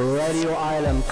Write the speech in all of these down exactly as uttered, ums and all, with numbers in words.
Radio Island.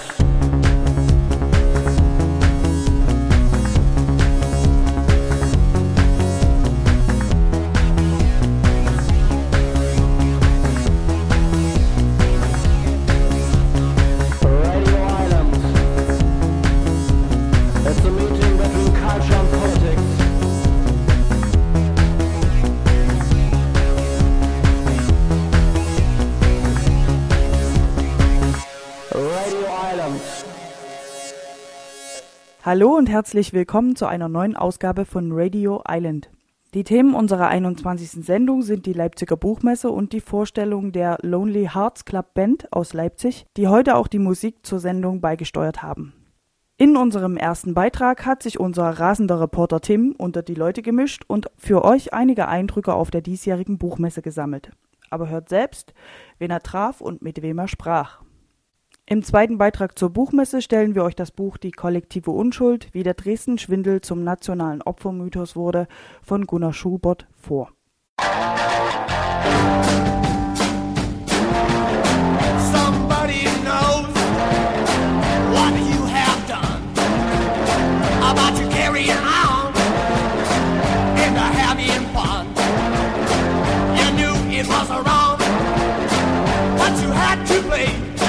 Hallo und herzlich willkommen zu einer neuen Ausgabe von Radio Island. Die Themen unserer einundzwanzigsten Sendung sind die Leipziger Buchmesse und die Vorstellung der Lonely Hearts Club Band aus Leipzig, die heute auch die Musik zur Sendung beigesteuert haben. In unserem ersten Beitrag hat sich unser rasender Reporter Tim unter die Leute gemischt und für euch einige Eindrücke auf der diesjährigen Buchmesse gesammelt. Aber hört selbst, wen er traf und mit wem er sprach. Im zweiten Beitrag zur Buchmesse stellen wir euch das Buch Die kollektive Unschuld, wie der Dresden-Schwindel zum nationalen Opfermythos wurde, von Gunnar Schubert vor. Somebody knows what you have done, about you carrying on and having fun. You knew it was wrong, but you had to play.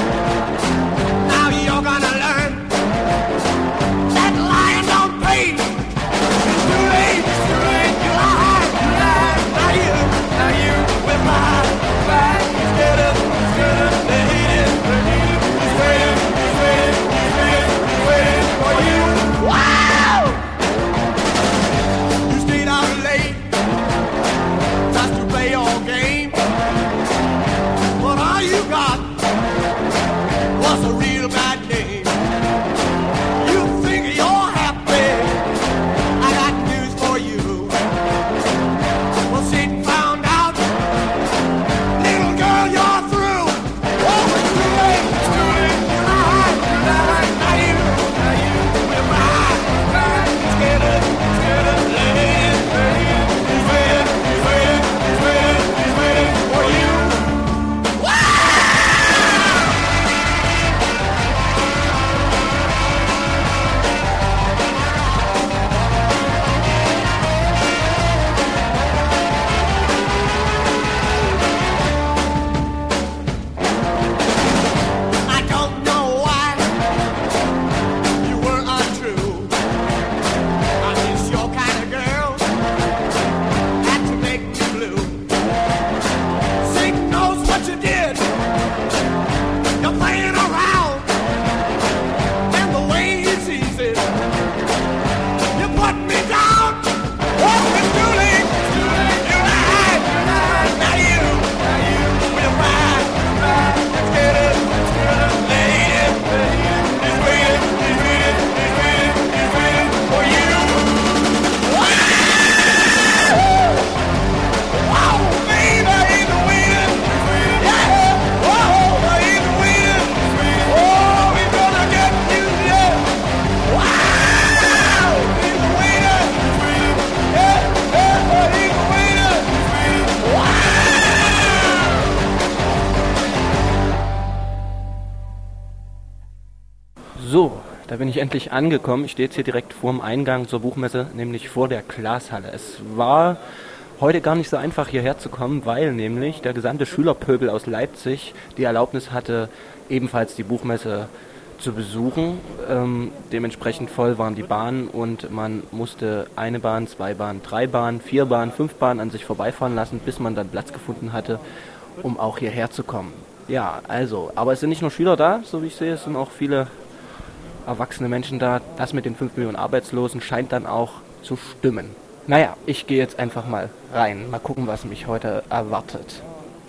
So, da bin ich endlich angekommen. Ich stehe jetzt hier direkt vor dem Eingang zur Buchmesse, nämlich vor der Glashalle. Es war heute gar nicht so einfach hierher zu kommen, weil nämlich der gesamte Schülerpöbel aus Leipzig die Erlaubnis hatte, ebenfalls die Buchmesse zu besuchen. Ähm, dementsprechend voll waren die Bahnen und man musste eine Bahn, zwei Bahnen, drei Bahnen, vier Bahnen, fünf Bahnen an sich vorbeifahren lassen, bis man dann Platz gefunden hatte, um auch hierher zu kommen. Ja, also, aber es sind nicht nur Schüler da, so wie ich sehe, es sind auch viele erwachsene Menschen da. Das mit den fünf Millionen Arbeitslosen scheint dann auch zu stimmen. Naja, ich gehe jetzt einfach mal rein. Mal gucken, was mich heute erwartet.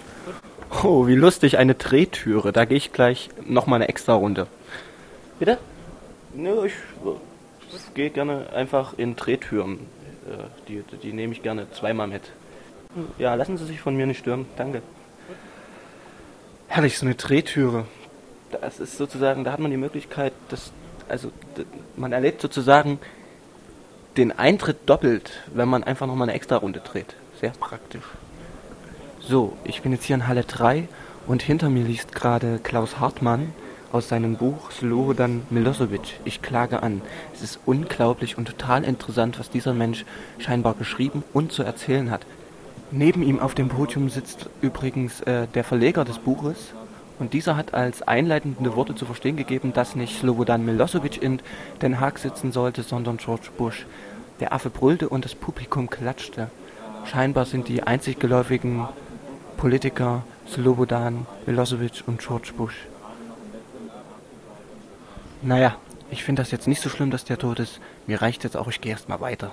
Oh, wie lustig, eine Drehtüre. Da gehe ich gleich nochmal eine extra Runde. Bitte? Nö, ich, ich gehe gerne einfach in Drehtüren. Die, die nehme ich gerne zweimal mit. Ja, lassen Sie sich von mir nicht stören. Danke. Herrlich, so eine Drehtüre. Das ist sozusagen, da hat man die Möglichkeit, dass, also man erlebt sozusagen den Eintritt doppelt, wenn man einfach nochmal eine extra Runde dreht. Sehr praktisch. So, ich bin jetzt hier in Halle drei und hinter mir liest gerade Klaus Hartmann aus seinem Buch Slobodan Milosevic, Ich klage an. Es ist unglaublich und total interessant, was dieser Mensch scheinbar geschrieben und zu erzählen hat. Neben ihm auf dem Podium sitzt übrigens äh, der Verleger des Buches und dieser hat als einleitende Worte zu verstehen gegeben, dass nicht Slobodan Milosevic in Den Haag sitzen sollte, sondern George Bush. Der Affe brüllte und das Publikum klatschte. Scheinbar sind die einzig geläufigen Politiker Slobodan Milosevic und George Bush. Naja, ich finde das jetzt nicht so schlimm, dass der tot ist. Mir reicht jetzt auch, ich gehe erstmal weiter.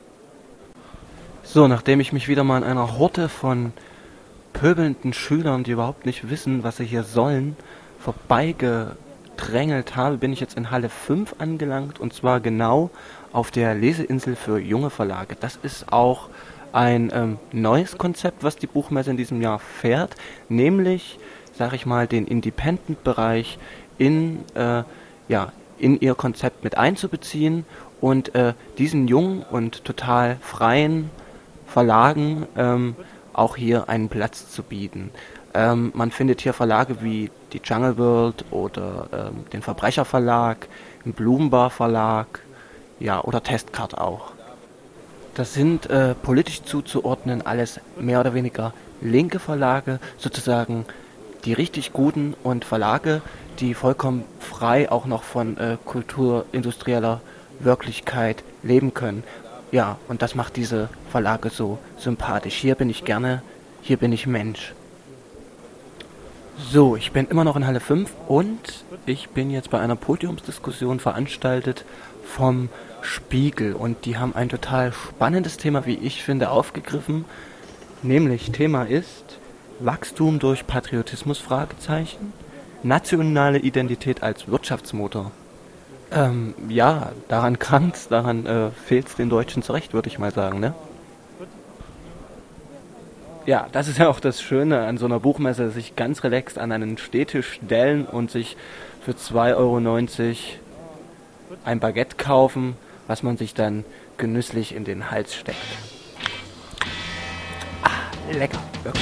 So, nachdem ich mich wieder mal in einer Horde von pöbelnden Schülern, die überhaupt nicht wissen, was sie hier sollen, vorbeigedrängelt habe, bin ich jetzt in Halle fünf angelangt und zwar genau auf der Leseinsel für junge Verlage. Das ist auch ein ähm, neues Konzept, was die Buchmesse in diesem Jahr fährt, nämlich, sag ich mal, den Independent-Bereich in, äh, ja, in ihr Konzept mit einzubeziehen und äh, diesen jungen und total freien Verlagen ähm, auch hier einen Platz zu bieten. Ähm, man findet hier Verlage wie die Jungle World oder ähm, den Verbrecherverlag, den Blumenbar Verlag, ja, oder Testcard auch. Das sind äh, politisch zuzuordnen alles mehr oder weniger linke Verlage, sozusagen die richtig guten und Verlage, die vollkommen frei auch noch von äh, kulturindustrieller Wirklichkeit leben können. Ja, und das macht diese Verlage so sympathisch. Hier bin ich gerne, hier bin ich Mensch. So, ich bin immer noch in Halle fünf und ich bin jetzt bei einer Podiumsdiskussion veranstaltet vom Spiegel. Und die haben ein total spannendes Thema, wie ich finde, aufgegriffen. Nämlich, Thema ist Wachstum durch Patriotismus, Fragezeichen, nationale Identität als Wirtschaftsmotor. Ähm, ja, daran krankt's, daran äh, fehlt's den Deutschen zurecht, würde ich mal sagen, ne? Ja, das ist ja auch das Schöne an so einer Buchmesse, sich ganz relaxed an einen Stehtisch stellen und sich für zwei Euro neunzig ein Baguette kaufen, was man sich dann genüsslich in den Hals steckt. Ah, lecker, wirklich.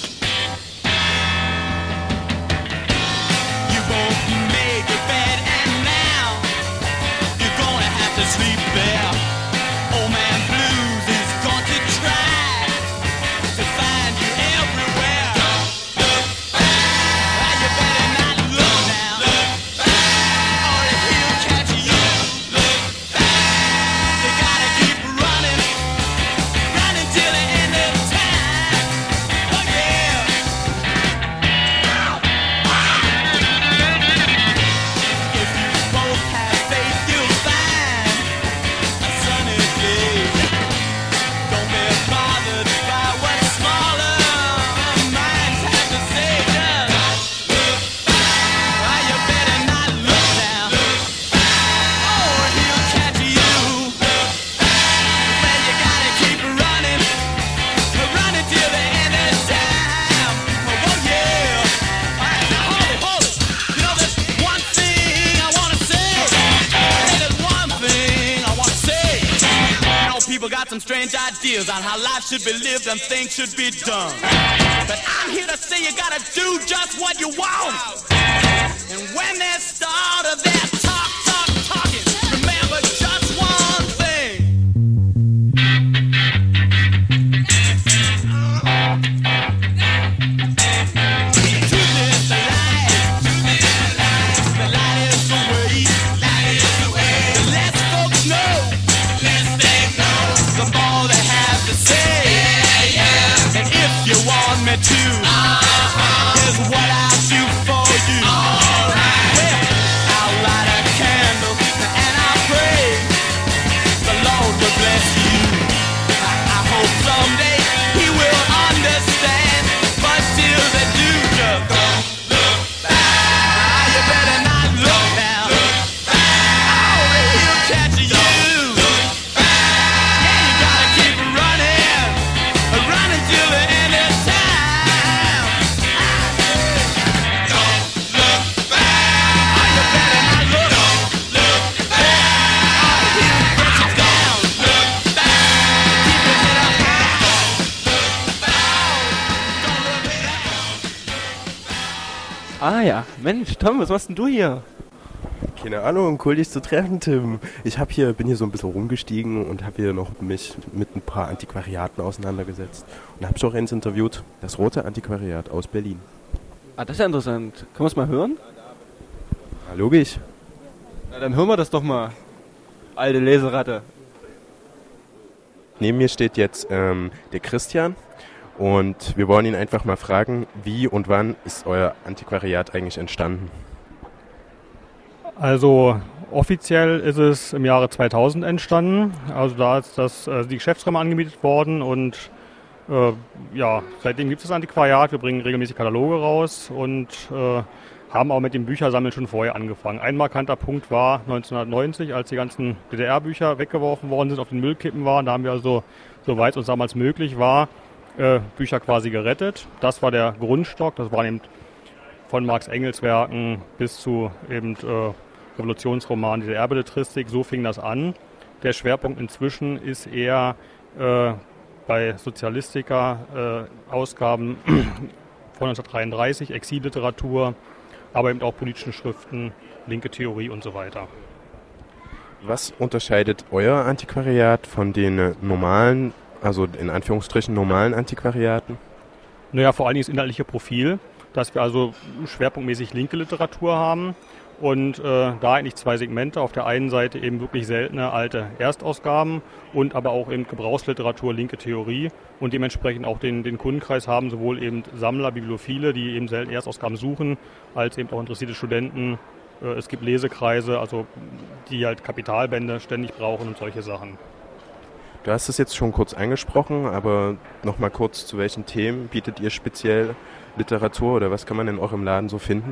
Sleep there. Old man blues is going to try to find you everywhere. Look, look back. You better not look now. Look back. Or he'll catch you. Look back. You gotta keep running, running till the end of time. Oh yeah. If you both have faith, you'll find. Some strange ideas on how life should be lived and things should be done. But I'm here to say you gotta do just what you want. And when they start of their talk, talk, talking, remember just one thing. Truth is the light. The light is the way. Light is the way. Let folks know. The more they have to say, yeah, yeah. And if you want me to, uh-huh. Here's what I'll do for you. Alright. Well, I'll light a candle and I'll pray the Lord will bless you. I, I hope someday He will understand, but till they do, just don't look back. Ah, you better not look now. Look back. Oh, He'll catch you. Running till the end of time. Ah ja, Mensch, Tom, was machst denn du hier? Keine Ahnung, cool dich zu treffen, Tim. Ich hab hier, bin hier so ein bisschen rumgestiegen und habe hier noch mich mit ein paar Antiquariaten auseinandergesetzt. Und habe ich auch eins interviewt, das Rote Antiquariat aus Berlin. Ah, das ist ja interessant. Können wir es mal hören? Ja, logisch. Na, dann hören wir das doch mal. Alte Leseratte. Neben mir steht jetzt ähm, der Christian und wir wollen ihn einfach mal fragen, wie und wann ist euer Antiquariat eigentlich entstanden? Also offiziell ist es im Jahre zweitausend entstanden. Also da ist das, äh, die Geschäftsräume angemietet worden und äh, ja, seitdem gibt es das Antiquariat. Wir bringen regelmäßig Kataloge raus und äh, haben auch mit dem Büchersammeln schon vorher angefangen. Ein markanter Punkt war neunzehnhundertneunzig, als die ganzen D D R-Bücher weggeworfen worden sind, auf den Müllkippen waren. Da haben wir also, soweit es uns damals möglich war, äh, Bücher quasi gerettet. Das war der Grundstock. Das waren eben von Marx Engels Werken bis zu eben äh, Revolutionsroman, D D R-Belletristik, so fing das an. Der Schwerpunkt inzwischen ist eher äh, bei Sozialistika-Ausgaben äh, von neunzehnhundertdreiunddreißig, Exilliteratur, aber eben auch politischen Schriften, linke Theorie und so weiter. Was unterscheidet euer Antiquariat von den äh, normalen, also in Anführungsstrichen normalen Antiquariaten? Naja, vor allen Dingen das inhaltliche Profil, dass wir also schwerpunktmäßig linke Literatur haben. Und äh, da eigentlich zwei Segmente. Auf der einen Seite eben wirklich seltene alte Erstausgaben und aber auch eben Gebrauchsliteratur, linke Theorie und dementsprechend auch den, den Kundenkreis haben sowohl eben Sammler, Bibliophile, die eben selten Erstausgaben suchen, als eben auch interessierte Studenten. Äh, es gibt Lesekreise, also die halt Kapitalbände ständig brauchen und solche Sachen. Du hast es jetzt schon kurz angesprochen, aber nochmal kurz, zu welchen Themen bietet ihr speziell Literatur oder was kann man in eurem Laden so finden?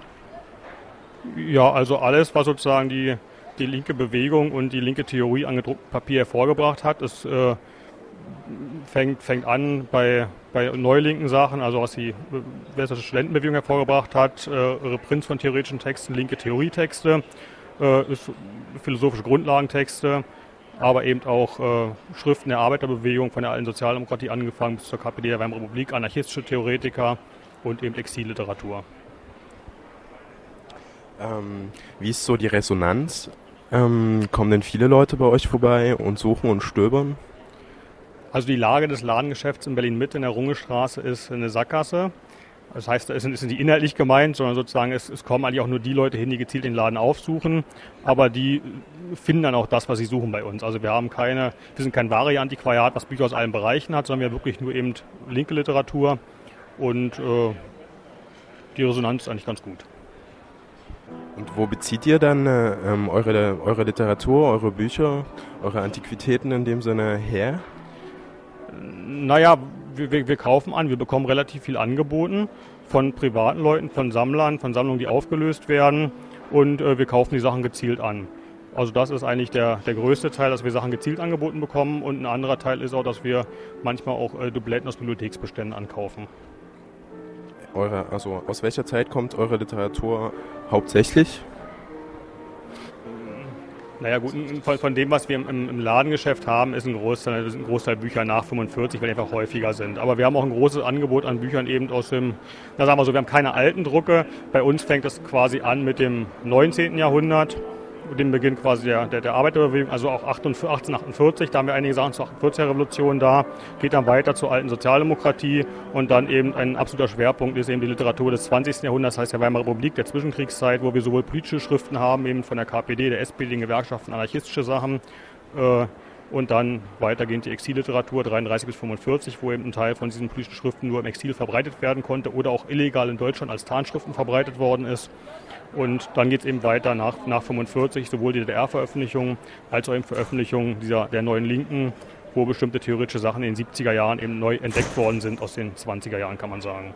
Ja, also alles, was sozusagen die, die linke Bewegung und die linke Theorie an gedrucktem Papier hervorgebracht hat. Es äh, fängt, fängt an bei, bei neulinken Sachen, also was die westliche Studentenbewegung hervorgebracht hat, äh, Reprints von theoretischen Texten, linke Theorietexte, äh, ist philosophische Grundlagentexte, aber eben auch äh, Schriften der Arbeiterbewegung von der alten Sozialdemokratie angefangen bis zur K P D der Weimarer Republik, anarchistische Theoretiker und eben Exilliteratur. Ähm, wie ist so die Resonanz? Ähm, kommen denn viele Leute bei euch vorbei und suchen und stöbern? Also die Lage des Ladengeschäfts in Berlin-Mitte in der Rungestraße ist eine Sackgasse. Das heißt, es sind, es sind nicht inhaltlich gemeint, sondern sozusagen es, es kommen eigentlich auch nur die Leute hin, die gezielt den Laden aufsuchen. Aber die finden dann auch das, was sie suchen bei uns. Also wir haben keine, wir sind kein Vari-Antiquariat, was Bücher aus allen Bereichen hat, sondern wir haben wirklich nur eben linke Literatur. Und äh, die Resonanz ist eigentlich ganz gut. Und wo bezieht ihr dann äh, ähm, eure, eure Literatur, eure Bücher, eure Antiquitäten in dem Sinne her? Naja, wir, wir, wir kaufen an, wir bekommen relativ viel angeboten von privaten Leuten, von Sammlern, von Sammlungen, die aufgelöst werden und äh, wir kaufen die Sachen gezielt an. Also das ist eigentlich der, der größte Teil, dass wir Sachen gezielt angeboten bekommen und ein anderer Teil ist auch, dass wir manchmal auch äh, Dubletten aus Bibliotheksbeständen ankaufen. Eure, also aus welcher Zeit kommt eure Literatur hauptsächlich? Naja gut, von, von dem, was wir im, im Ladengeschäft haben, ist ein Großteil, ist ein Großteil Bücher nach fünfundvierzig, weil die einfach häufiger sind. Aber wir haben auch ein großes Angebot an Büchern eben aus dem, na sagen wir so, wir haben keine alten Drucke. Bei uns fängt es quasi an mit dem neunzehnten Jahrhundert, dem Beginn quasi der, der, der Arbeiterbewegung, also auch achtzehnhundertachtundvierzig, da haben wir einige Sachen zur achtundvierziger Revolution da, geht dann weiter zur alten Sozialdemokratie und dann eben ein absoluter Schwerpunkt ist eben die Literatur des zwanzigsten Jahrhunderts, das heißt der Weimarer Republik, der Zwischenkriegszeit, wo wir sowohl politische Schriften haben, eben von der K P D, der S P D, den Gewerkschaften, anarchistische Sachen äh, und dann weitergehend die Exilliteratur dreiunddreißig bis fünfundvierzig, wo eben ein Teil von diesen politischen Schriften nur im Exil verbreitet werden konnte oder auch illegal in Deutschland als Tarnschriften verbreitet worden ist. Und dann geht es eben weiter nach, nach fünfundvierzig, sowohl die D D R-Veröffentlichungen als auch eben Veröffentlichungen dieser, der neuen Linken, wo bestimmte theoretische Sachen in den siebziger Jahren eben neu entdeckt worden sind, aus den zwanziger Jahren, kann man sagen.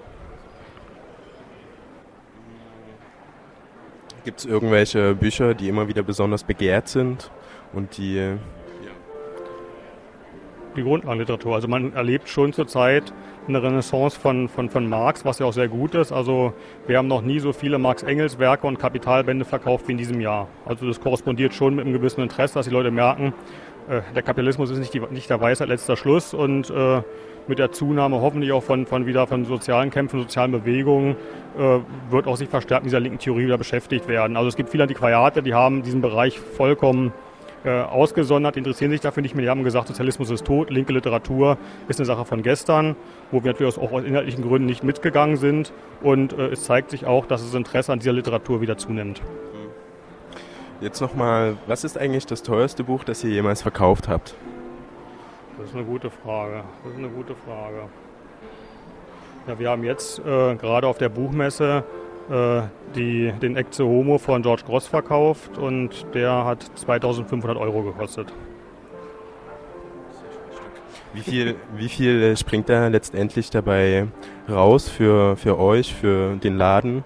Gibt es irgendwelche Bücher, die immer wieder besonders begehrt sind und die... die Grundlagenliteratur. Also man erlebt schon zurzeit eine Renaissance von, von, von Marx, was ja auch sehr gut ist. Also wir haben noch nie so viele Marx-Engels-Werke und Kapitalbände verkauft wie in diesem Jahr. Also das korrespondiert schon mit einem gewissen Interesse, dass die Leute merken, äh, der Kapitalismus ist nicht, die, nicht der Weisheit letzter Schluss und äh, mit der Zunahme hoffentlich auch von, von wieder von sozialen Kämpfen, sozialen Bewegungen äh, wird auch sich verstärkt mit dieser linken Theorie wieder beschäftigt werden. Also es gibt viele Antiquariate, die haben diesen Bereich vollkommen äh, ausgesondert, interessieren sich dafür nicht mehr. Die haben gesagt, Sozialismus ist tot, linke Literatur ist eine Sache von gestern, wo wir natürlich auch aus inhaltlichen Gründen nicht mitgegangen sind. Und äh, es zeigt sich auch, dass das Interesse an dieser Literatur wieder zunimmt. Jetzt nochmal, was ist eigentlich das teuerste Buch, das ihr jemals verkauft habt? Das ist eine gute Frage. Das ist eine gute Frage. Ja, wir haben jetzt äh, gerade auf der Buchmesse äh, die, den Ecce Homo von George Grosz verkauft und der hat zweitausendfünfhundert Euro gekostet. Wie viel, wie viel springt da letztendlich dabei raus für, für euch, für den Laden?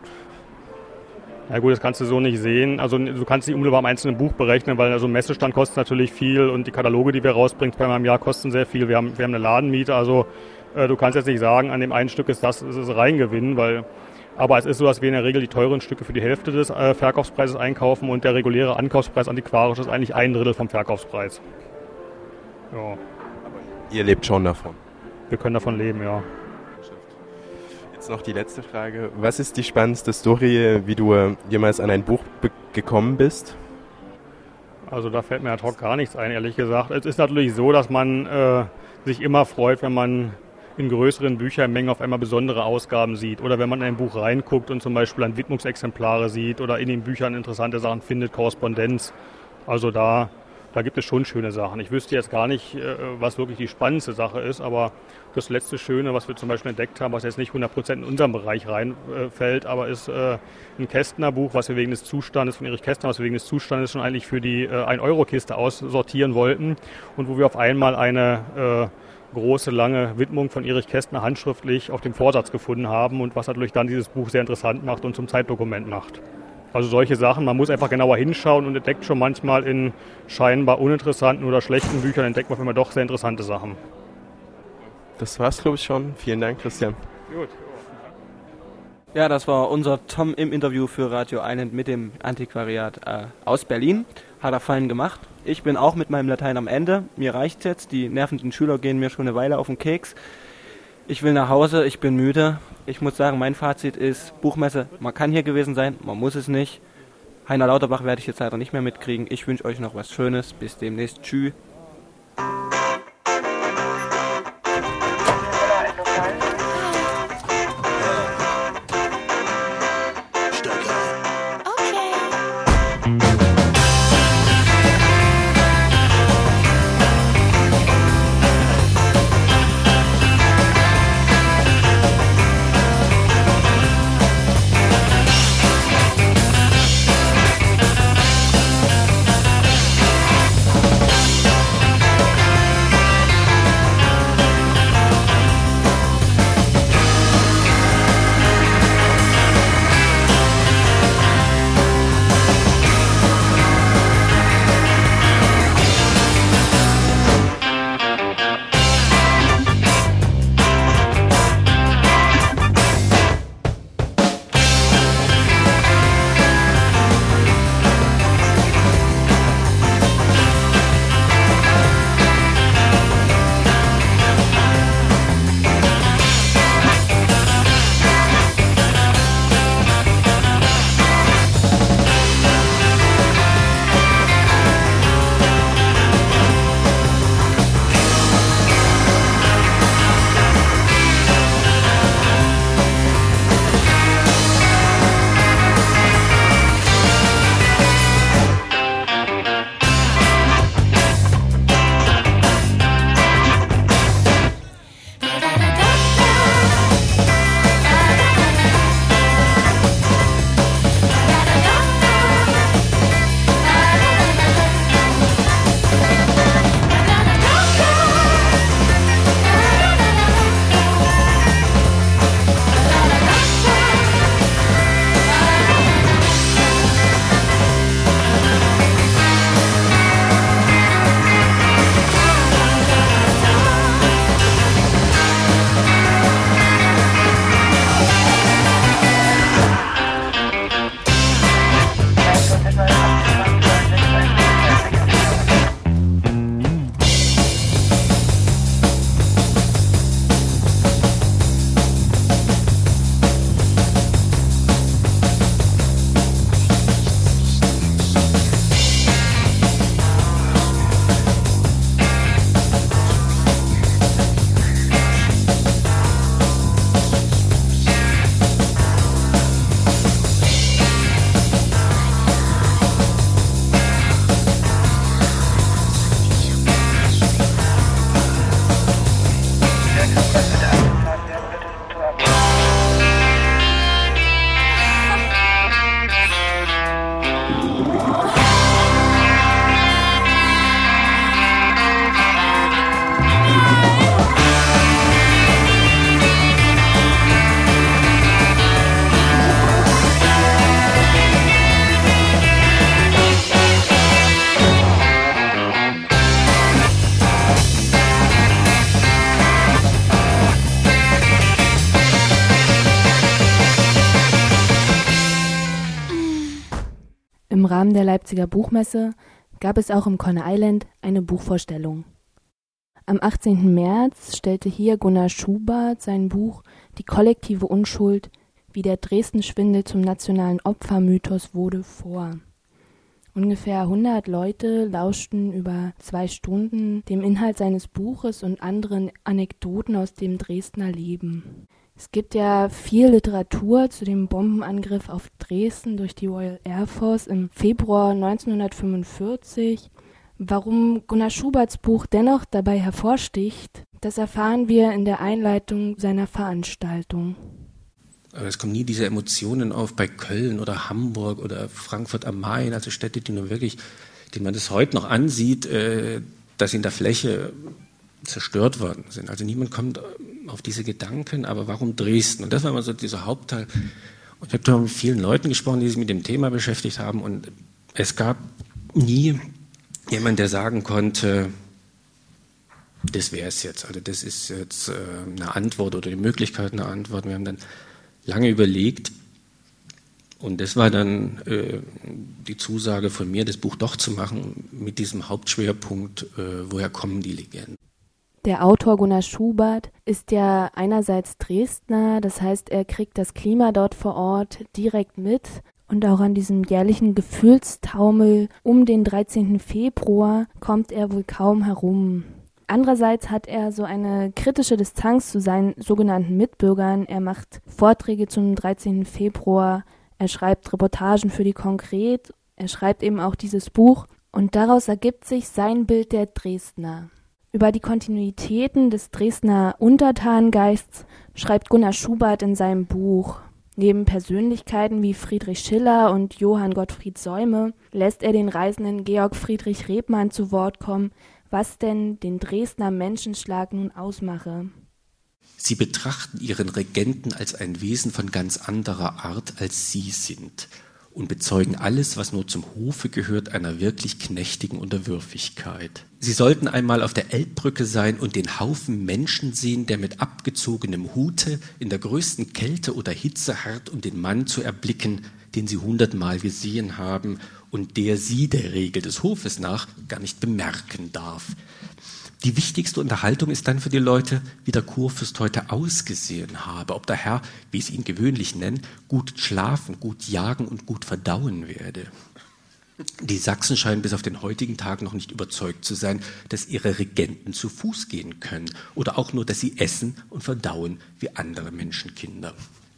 Ja gut, das kannst du so nicht sehen. Also du kannst nicht unmittelbar am einzelnen Buch berechnen, weil also ein Messestand kostet natürlich viel und die Kataloge, die wir rausbringen, zweimal im Jahr kosten sehr viel. Wir haben, wir haben eine Ladenmiete, also äh, du kannst jetzt nicht sagen, an dem einen Stück ist das ist es Reingewinn, weil aber es ist so, dass wir in der Regel die teuren Stücke für die Hälfte des äh, Verkaufspreises einkaufen und der reguläre Ankaufspreis antiquarisch ist eigentlich ein Drittel vom Verkaufspreis. Ja. Ihr lebt schon davon? Wir können davon leben, ja. Jetzt noch die letzte Frage. Was ist die spannendste Story, wie du jemals an ein Buch be- gekommen bist? Also da fällt mir ad hoc gar nichts ein, ehrlich gesagt. Es ist natürlich so, dass man äh, sich immer freut, wenn man in größeren Büchermengen auf einmal besondere Ausgaben sieht. Oder wenn man in ein Buch reinguckt und zum Beispiel an Widmungsexemplare sieht oder in den Büchern interessante Sachen findet, Korrespondenz. Also da, da gibt es schon schöne Sachen. Ich wüsste jetzt gar nicht, äh, was wirklich die spannendste Sache ist, aber das letzte Schöne, was wir zum Beispiel entdeckt haben, was jetzt nicht hundert Prozent in unseren Bereich reinfällt, äh, aber ist äh, ein Kästner-Buch, was wir wegen des Zustandes, von Erich Kästner, was wir wegen des Zustandes schon eigentlich für die äh, ein-Euro-Kiste aussortieren wollten und wo wir auf einmal eine äh, große, lange Widmung von Erich Kästner handschriftlich auf dem Vorsatz gefunden haben und was natürlich dann dieses Buch sehr interessant macht und zum Zeitdokument macht. Also solche Sachen, man muss einfach genauer hinschauen und entdeckt schon manchmal in scheinbar uninteressanten oder schlechten Büchern, entdeckt man immer doch sehr interessante Sachen. Das war's, glaube ich, schon. Vielen Dank, Christian. Gut. Ja, das war unser Tom im Interview für Radio Island mit dem Antiquariat äh, aus Berlin. Hat er fein gemacht. Ich bin auch mit meinem Latein am Ende. Mir reicht's jetzt. Die nervenden Schüler gehen mir schon eine Weile auf den Keks. Ich will nach Hause, ich bin müde. Ich muss sagen, mein Fazit ist, Buchmesse, man kann hier gewesen sein, man muss es nicht. Heiner Lauterbach werde ich jetzt leider nicht mehr mitkriegen. Ich wünsche euch noch was Schönes. Bis demnächst. Tschüss. Rahmen der Leipziger Buchmesse gab es auch im Coney Island eine Buchvorstellung. Am achtzehnten März stellte hier Gunnar Schubert sein Buch »Die kollektive Unschuld, wie der Dresden-Schwindel zum nationalen Opfermythos wurde« vor. Ungefähr hundert Leute lauschten über zwei Stunden dem Inhalt seines Buches und anderen Anekdoten aus dem Dresdner Leben. Es gibt ja viel Literatur zu dem Bombenangriff auf Dresden durch die Royal Air Force im Februar neunzehnhundertfünfundvierzig. Warum Gunnar Schuberts Buch dennoch dabei hervorsticht, das erfahren wir in der Einleitung seiner Veranstaltung. Aber es kommen nie diese Emotionen auf bei Köln oder Hamburg oder Frankfurt am Main, also Städte, die nun wirklich, denen man das heute noch ansieht, äh, dass in der Fläche zerstört worden sind. Also niemand kommt auf diese Gedanken, aber warum Dresden? Und das war immer so dieser Hauptteil. Und ich habe da mit vielen Leuten gesprochen, die sich mit dem Thema beschäftigt haben, und es gab nie jemand, der sagen konnte, das wäre es jetzt, also das ist jetzt äh, eine Antwort oder die Möglichkeit einer Antwort. Wir haben dann lange überlegt, und das war dann äh, die Zusage von mir, das Buch doch zu machen, mit diesem Hauptschwerpunkt, äh, woher kommen die Legenden. Der Autor Gunnar Schubert ist ja einerseits Dresdner, das heißt, er kriegt das Klima dort vor Ort direkt mit. Und auch an diesem jährlichen Gefühlstaumel um den dreizehnten Februar kommt er wohl kaum herum. Andererseits hat er so eine kritische Distanz zu seinen sogenannten Mitbürgern. Er macht Vorträge zum dreizehnten Februar, er schreibt Reportagen für die Konkret, er schreibt eben auch dieses Buch. Und daraus ergibt sich sein Bild der Dresdner. Über die Kontinuitäten des Dresdner Untertanengeists schreibt Gunnar Schubert in seinem Buch. Neben Persönlichkeiten wie Friedrich Schiller und Johann Gottfried Säume lässt er den Reisenden Georg Friedrich Rebmann zu Wort kommen, was denn den Dresdner Menschenschlag nun ausmache. Sie betrachten ihren Regenten als ein Wesen von ganz anderer Art, als sie sind, und bezeugen alles, was nur zum Hofe gehört, einer wirklich knechtigen Unterwürfigkeit. Sie sollten einmal auf der Elbbrücke sein und den Haufen Menschen sehen, der mit abgezogenem Hute in der größten Kälte oder Hitze harrt, um den Mann zu erblicken, den sie hundertmal gesehen haben und der sie der Regel des Hofes nach gar nicht bemerken darf. Die wichtigste Unterhaltung ist dann für die Leute, wie der Kurfürst heute ausgesehen habe, ob der Herr, wie sie ihn gewöhnlich nennen, gut schlafen, gut jagen und gut verdauen werde. Die Sachsen scheinen bis auf den heutigen Tag noch nicht überzeugt zu sein, dass ihre Regenten zu Fuß gehen können oder auch nur, dass sie essen und verdauen wie andere Menschenkinder.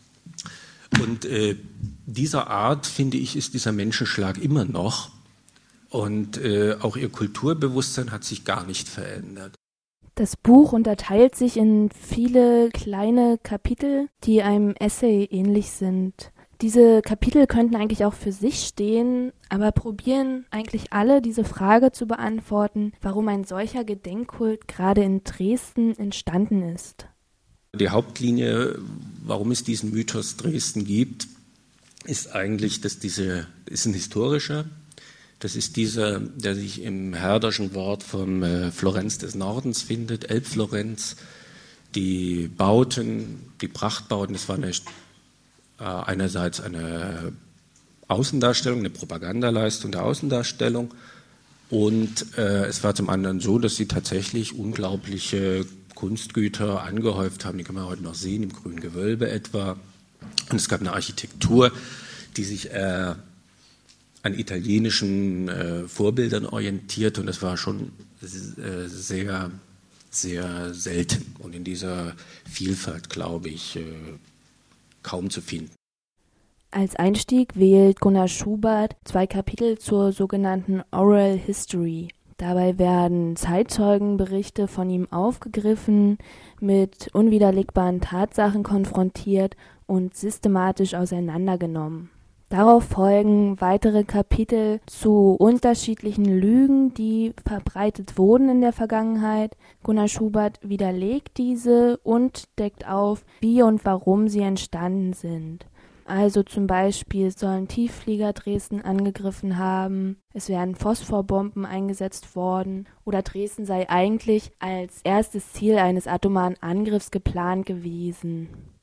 Und äh, dieser Art, finde ich, ist dieser Menschenschlag immer noch. Und äh, auch ihr Kulturbewusstsein hat sich gar nicht verändert. Das Buch unterteilt sich in viele kleine Kapitel, die einem Essay ähnlich sind. Diese Kapitel könnten eigentlich auch für sich stehen, aber probieren eigentlich alle diese Frage zu beantworten, warum ein solcher Gedenkkult gerade in Dresden entstanden ist. Die Hauptlinie, warum es diesen Mythos Dresden gibt, ist eigentlich, dass diese, ist ein historischer. Das ist dieser, der sich im Herderschen Wort vom äh, Florenz des Nordens findet, Elbflorenz. Die Bauten, die Prachtbauten, das war eine, äh, einerseits eine Außendarstellung, eine Propagandaleistung der Außendarstellung, und äh, es war zum anderen so, dass sie tatsächlich unglaubliche Kunstgüter angehäuft haben, die kann man heute noch sehen, im Grünen Gewölbe etwa. Und es gab eine Architektur, die sich äh, an italienischen äh, Vorbildern orientiert, und das war schon äh, sehr, sehr selten und in dieser Vielfalt, glaube ich, äh, kaum zu finden. Als Einstieg wählt Gunnar Schubert zwei Kapitel zur sogenannten Oral History. Dabei werden Zeitzeugenberichte von ihm aufgegriffen, mit unwiderlegbaren Tatsachen konfrontiert und systematisch auseinandergenommen. Darauf folgen weitere Kapitel zu unterschiedlichen Lügen, die verbreitet wurden in der Vergangenheit. Gunnar Schubert widerlegt diese und deckt auf, wie und warum sie entstanden sind. Also zum Beispiel sollen Tiefflieger Dresden angegriffen haben, es wären Phosphorbomben eingesetzt worden oder Dresden sei eigentlich als erstes Ziel eines atomaren Angriffs geplant gewesen.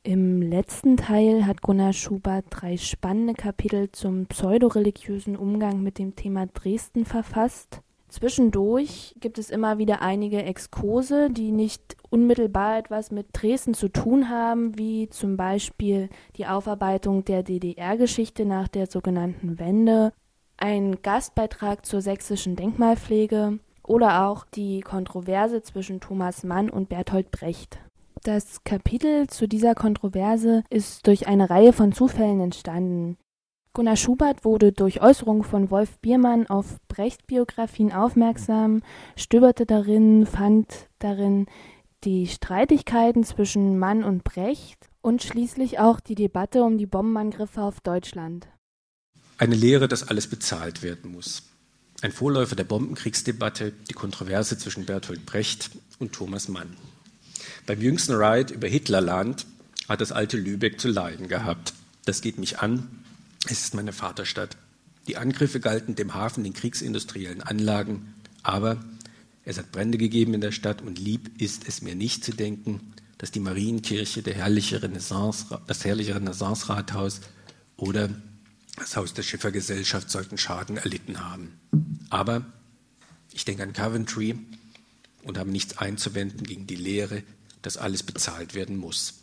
Im letzten Teil hat Gunnar Schubert drei spannende Kapitel zum pseudoreligiösen Umgang mit dem Thema Dresden verfasst. Zwischendurch gibt es immer wieder einige Exkurse, die nicht unmittelbar etwas mit Dresden zu tun haben, wie zum Beispiel die Aufarbeitung der D D R-Geschichte nach der sogenannten Wende, ein Gastbeitrag zur sächsischen Denkmalpflege oder auch die Kontroverse zwischen Thomas Mann und Bertolt Brecht. Das Kapitel zu dieser Kontroverse ist durch eine Reihe von Zufällen entstanden. Gunnar Schubert wurde durch Äußerungen von Wolf Biermann auf Brecht-Biografien aufmerksam, stöberte darin, fand darin die Streitigkeiten zwischen Mann und Brecht und schließlich auch die Debatte um die Bombenangriffe auf Deutschland. Eine Lehre, dass alles bezahlt werden muss. Ein Vorläufer der Bombenkriegsdebatte, die Kontroverse zwischen Bertolt Brecht und Thomas Mann. Beim jüngsten Ride über Hitlerland hat das alte Lübeck zu leiden gehabt. Das geht mich an. Es ist meine Vaterstadt. Die Angriffe galten dem Hafen, den kriegsindustriellen Anlagen, aber es hat Brände gegeben in der Stadt und lieb ist es mir nicht zu denken, dass die Marienkirche, der herrliche Renaissance, das herrliche Renaissance-Rathaus oder das Haus der Schiffergesellschaft sollten Schaden erlitten haben. Aber ich denke an Coventry und habe nichts einzuwenden gegen die Lehre, dass alles bezahlt werden muss.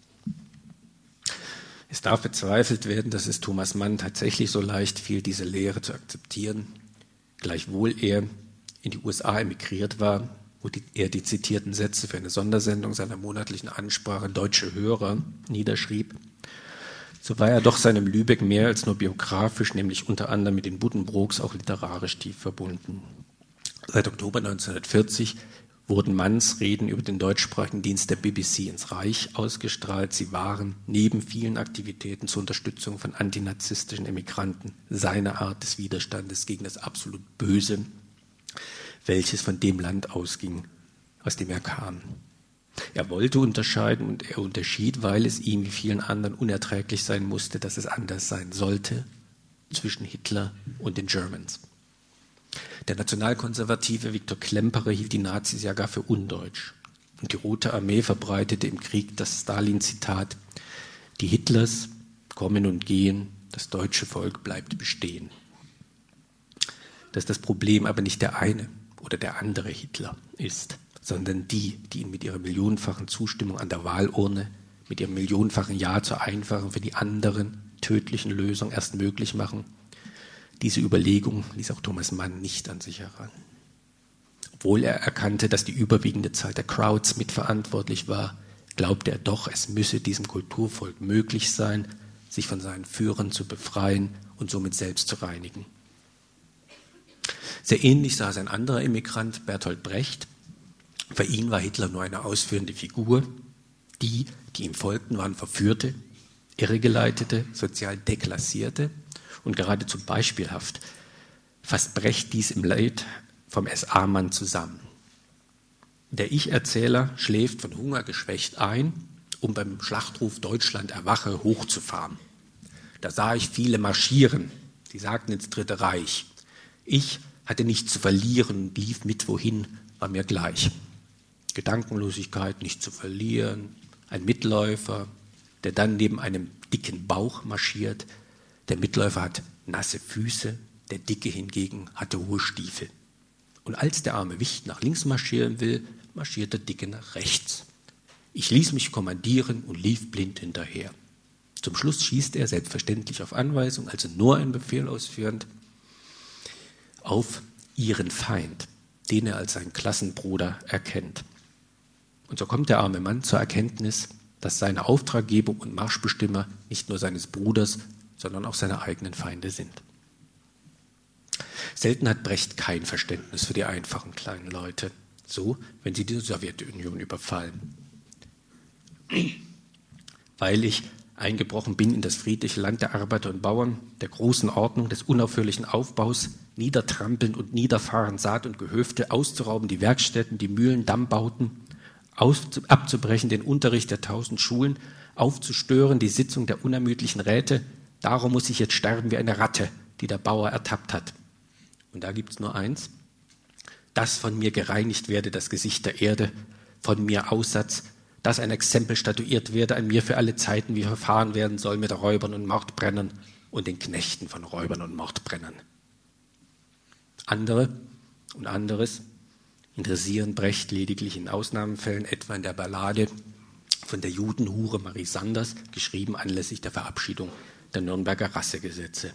Es darf bezweifelt werden, dass es Thomas Mann tatsächlich so leicht fiel, diese Lehre zu akzeptieren, gleichwohl er in die U S A emigriert war, wo die, er die zitierten Sätze für eine Sondersendung seiner monatlichen Ansprache Deutsche Hörer niederschrieb. So war er doch seinem Lübeck mehr als nur biografisch, nämlich unter anderem mit den Buddenbrooks auch literarisch tief verbunden. Seit Oktober neunzehnhundertvierzig wurden Manns Reden über den deutschsprachigen Dienst der B B C ins Reich ausgestrahlt. Sie waren neben vielen Aktivitäten zur Unterstützung von antinazistischen Emigranten seine Art des Widerstandes gegen das absolut Böse, welches von dem Land ausging, aus dem er kam. Er wollte unterscheiden und er unterschied, weil es ihm wie vielen anderen unerträglich sein musste, dass es anders sein sollte, zwischen Hitler und den Germans. Der nationalkonservative Viktor Klemperer hielt die Nazis ja gar für undeutsch. Und die Rote Armee verbreitete im Krieg das Stalin-Zitat: Die Hitlers kommen und gehen, das deutsche Volk bleibt bestehen. Dass das Problem aber nicht der eine oder der andere Hitler ist, sondern die, die ihn mit ihrer millionenfachen Zustimmung an der Wahlurne, mit ihrem millionenfachen Ja zur einfachen, für die anderen tödlichen Lösung erst möglich machen. Diese Überlegung ließ auch Thomas Mann nicht an sich heran. Obwohl er erkannte, dass die überwiegende Zahl der Crowds mitverantwortlich war, glaubte er doch, es müsse diesem Kulturvolk möglich sein, sich von seinen Führern zu befreien und somit selbst zu reinigen. Sehr ähnlich sah es ein anderer Immigrant, Bertolt Brecht. Für ihn war Hitler nur eine ausführende Figur. Die, die ihm folgten, waren Verführte, Irregeleitete, sozial Deklassierte. Und geradezu beispielhaft fasst Brecht dies im Leid vom S A-Mann zusammen. Der Ich-Erzähler schläft von Hunger geschwächt ein, um beim Schlachtruf Deutschland erwache hochzufahren. Da sah ich viele marschieren, die sagten ins Dritte Reich. Ich hatte nichts zu verlieren und lief mit wohin, war mir gleich. Gedankenlosigkeit, nicht zu verlieren, ein Mitläufer, der dann neben einem dicken Bauch marschiert. Der Mitläufer hat nasse Füße, der Dicke hingegen hatte hohe Stiefel. Und als der arme Wicht nach links marschieren will, marschiert der Dicke nach rechts. Ich ließ mich kommandieren und lief blind hinterher. Zum Schluss schießt er, selbstverständlich auf Anweisung, also nur einen Befehl ausführend, auf ihren Feind, den er als seinen Klassenbruder erkennt. Und so kommt der arme Mann zur Erkenntnis, dass seine Auftraggeber und Marschbestimmer nicht nur seines Bruders, sondern auch seine eigenen Feinde sind. Selten hat Brecht kein Verständnis für die einfachen kleinen Leute, so wenn sie die Sowjetunion überfallen. Weil ich eingebrochen bin in das friedliche Land der Arbeiter und Bauern, der großen Ordnung, des unaufhörlichen Aufbaus, niedertrampeln und niederfahren Saat und Gehöfte, auszurauben die Werkstätten, die Mühlen, Dammbauten, abzubrechen den Unterricht der tausend Schulen, aufzustören die Sitzung der unermüdlichen Räte. Darum muss ich jetzt sterben wie eine Ratte, die der Bauer ertappt hat. Und da gibt es nur eins: dass von mir gereinigt werde das Gesicht der Erde, von mir Aussatz, dass ein Exempel statuiert werde an mir für alle Zeiten, wie verfahren werden soll mit Räubern und Mordbrennern und den Knechten von Räubern und Mordbrennern. Andere und anderes interessieren Brecht lediglich in Ausnahmefällen, etwa in der Ballade von der Judenhure Marie Sanders, geschrieben anlässlich der Verabschiedung der Nürnberger Rassegesetze.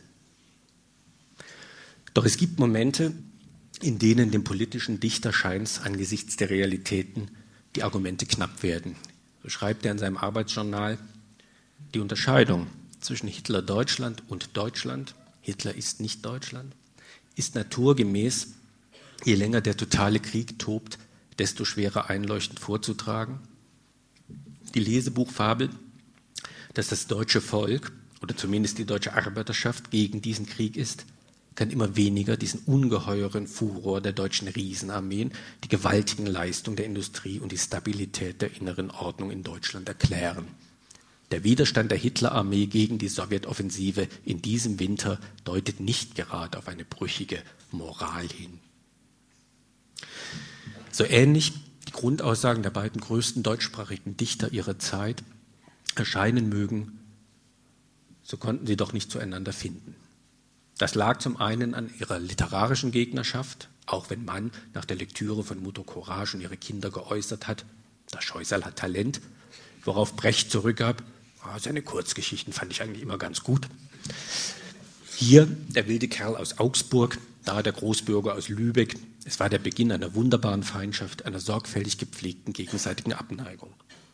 Doch es gibt Momente, in denen dem politischen Dichter scheint es angesichts der Realitäten die Argumente knapp werden. So schreibt er in seinem Arbeitsjournal: Die Unterscheidung zwischen Hitler-Deutschland und Deutschland, Hitler ist nicht Deutschland, ist naturgemäß, je länger der totale Krieg tobt, desto schwerer einleuchtend vorzutragen. Die Lesebuchfabel, dass das deutsche Volk oder zumindest die deutsche Arbeiterschaft gegen diesen Krieg ist, kann immer weniger diesen ungeheuren Furor der deutschen Riesenarmeen, die gewaltigen Leistungen der Industrie und die Stabilität der inneren Ordnung in Deutschland erklären. Der Widerstand der Hitlerarmee gegen die Sowjetoffensive in diesem Winter deutet nicht gerade auf eine brüchige Moral hin. So ähnlich die Grundaussagen der beiden größten deutschsprachigen Dichter ihrer Zeit erscheinen mögen, so konnten sie doch nicht zueinander finden. Das lag zum einen an ihrer literarischen Gegnerschaft, auch wenn Mann nach der Lektüre von Mutter Courage und ihre Kinder geäußert hat, das Scheusal hat Talent, worauf Brecht zurückgab, ah, seine Kurzgeschichten fand ich eigentlich immer ganz gut. Hier der wilde Kerl aus Augsburg, da der Großbürger aus Lübeck. Es war der Beginn einer wunderbaren Feindschaft, einer sorgfältig gepflegten gegenseitigen Abneigung.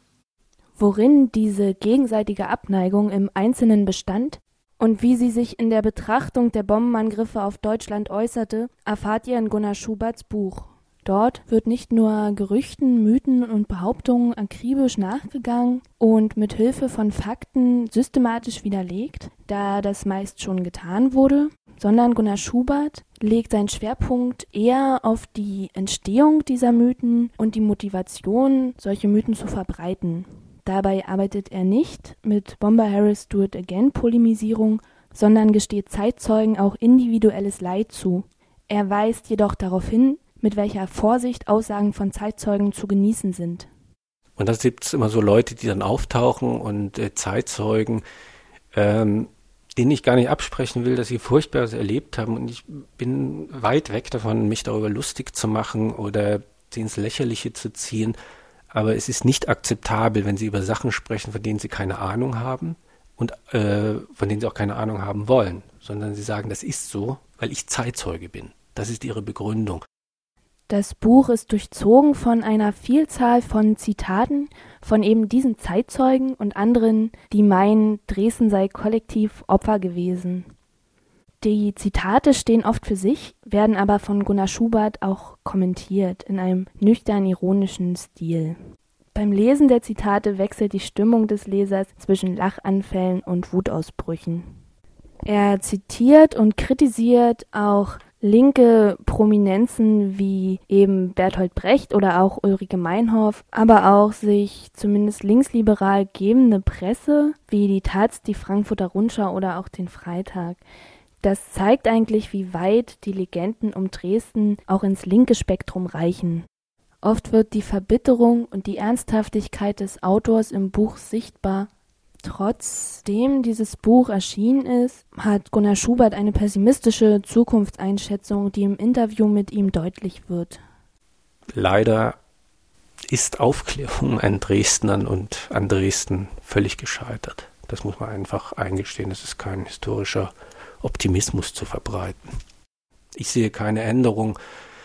Worin diese gegenseitige Abneigung im Einzelnen bestand und wie sie sich in der Betrachtung der Bombenangriffe auf Deutschland äußerte, erfahrt ihr in Gunnar Schuberts Buch. Dort wird nicht nur Gerüchten, Mythen und Behauptungen akribisch nachgegangen und mit Hilfe von Fakten systematisch widerlegt, da das meist schon getan wurde, sondern Gunnar Schubert legt seinen Schwerpunkt eher auf die Entstehung dieser Mythen und die Motivation, solche Mythen zu verbreiten. Dabei arbeitet er nicht mit Bomber Harris Do It Again Polemisierung, sondern gesteht Zeitzeugen auch individuelles Leid zu. Er weist jedoch darauf hin, mit welcher Vorsicht Aussagen von Zeitzeugen zu genießen sind. Und da gibt es immer so Leute, die dann auftauchen und äh, Zeitzeugen, ähm, denen ich gar nicht absprechen will, dass sie Furchtbares erlebt haben. Und ich bin weit weg davon, mich darüber lustig zu machen oder sie ins Lächerliche zu ziehen. Aber es ist nicht akzeptabel, wenn sie über Sachen sprechen, von denen sie keine Ahnung haben und äh, von denen sie auch keine Ahnung haben wollen, sondern sie sagen, das ist so, weil ich Zeitzeuge bin. Das ist ihre Begründung. Das Buch ist durchzogen von einer Vielzahl von Zitaten von eben diesen Zeitzeugen und anderen, die meinen, Dresden sei kollektiv Opfer gewesen. Die Zitate stehen oft für sich, werden aber von Gunnar Schubert auch kommentiert, in einem nüchtern ironischen Stil. Beim Lesen der Zitate wechselt die Stimmung des Lesers zwischen Lachanfällen und Wutausbrüchen. Er zitiert und kritisiert auch linke Prominenzen wie eben Bertolt Brecht oder auch Ulrike Meinhof, aber auch sich zumindest linksliberal gebende Presse wie die Taz, die Frankfurter Rundschau oder auch den Freitag. Das zeigt eigentlich, wie weit die Legenden um Dresden auch ins linke Spektrum reichen. Oft wird die Verbitterung und die Ernsthaftigkeit des Autors im Buch sichtbar. Trotzdem dieses Buch erschienen ist, hat Gunnar Schubert eine pessimistische Zukunftseinschätzung, die im Interview mit ihm deutlich wird. Leider ist Aufklärung an Dresdnern und an Dresden völlig gescheitert. Das muss man einfach eingestehen. Das ist kein historischer Optimismus zu verbreiten. Ich sehe keine Änderung.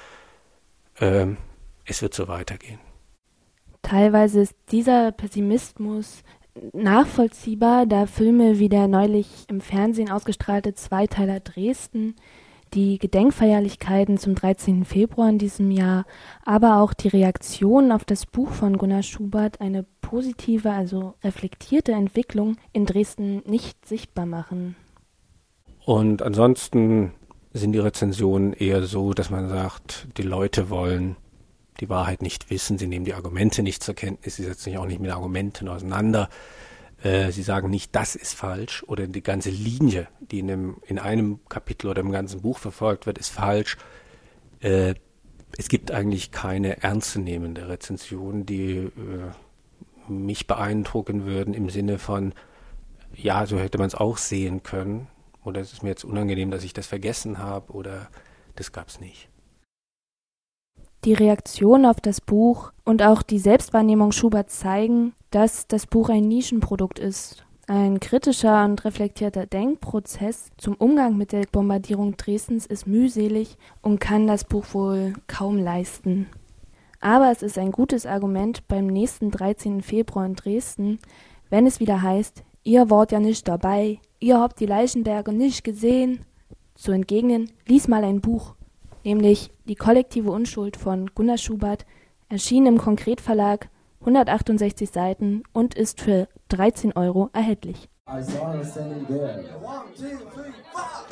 Ähm, es wird so weitergehen. Teilweise ist dieser Pessimismus nachvollziehbar, da Filme wie der neulich im Fernsehen ausgestrahlte Zweiteiler Dresden, die Gedenkfeierlichkeiten zum dreizehnten Februar in diesem Jahr, aber auch die Reaktionen auf das Buch von Gunnar Schubert eine positive, also reflektierte Entwicklung in Dresden nicht sichtbar machen. Und ansonsten sind die Rezensionen eher so, dass man sagt, die Leute wollen die Wahrheit nicht wissen, sie nehmen die Argumente nicht zur Kenntnis, sie setzen sich auch nicht mit Argumenten auseinander. Äh, sie sagen nicht, das ist falsch oder die ganze Linie, die in einem, in einem Kapitel oder im ganzen Buch verfolgt wird, ist falsch. Äh, es gibt eigentlich keine ernstzunehmende Rezension, die äh, mich beeindrucken würden im Sinne von, ja, so hätte man es auch sehen können. Oder es ist mir jetzt unangenehm, dass ich das vergessen habe oder das gab es nicht. Die Reaktion auf das Buch und auch die Selbstwahrnehmung Schuberts zeigen, dass das Buch ein Nischenprodukt ist. Ein kritischer und reflektierter Denkprozess zum Umgang mit der Bombardierung Dresdens ist mühselig und kann das Buch wohl kaum leisten. Aber es ist ein gutes Argument beim nächsten dreizehnten Februar in Dresden, wenn es wieder heißt, ihr wart ja nicht dabei, ihr habt die Leichenberge nicht gesehen, zu entgegnen, lies mal ein Buch, nämlich Die kollektive Unschuld von Gunnar Schubert, erschienen im Konkretverlag, hundertachtundsechzig Seiten und ist für dreizehn Euro erhältlich. I saw her standing there. One, two, three, four.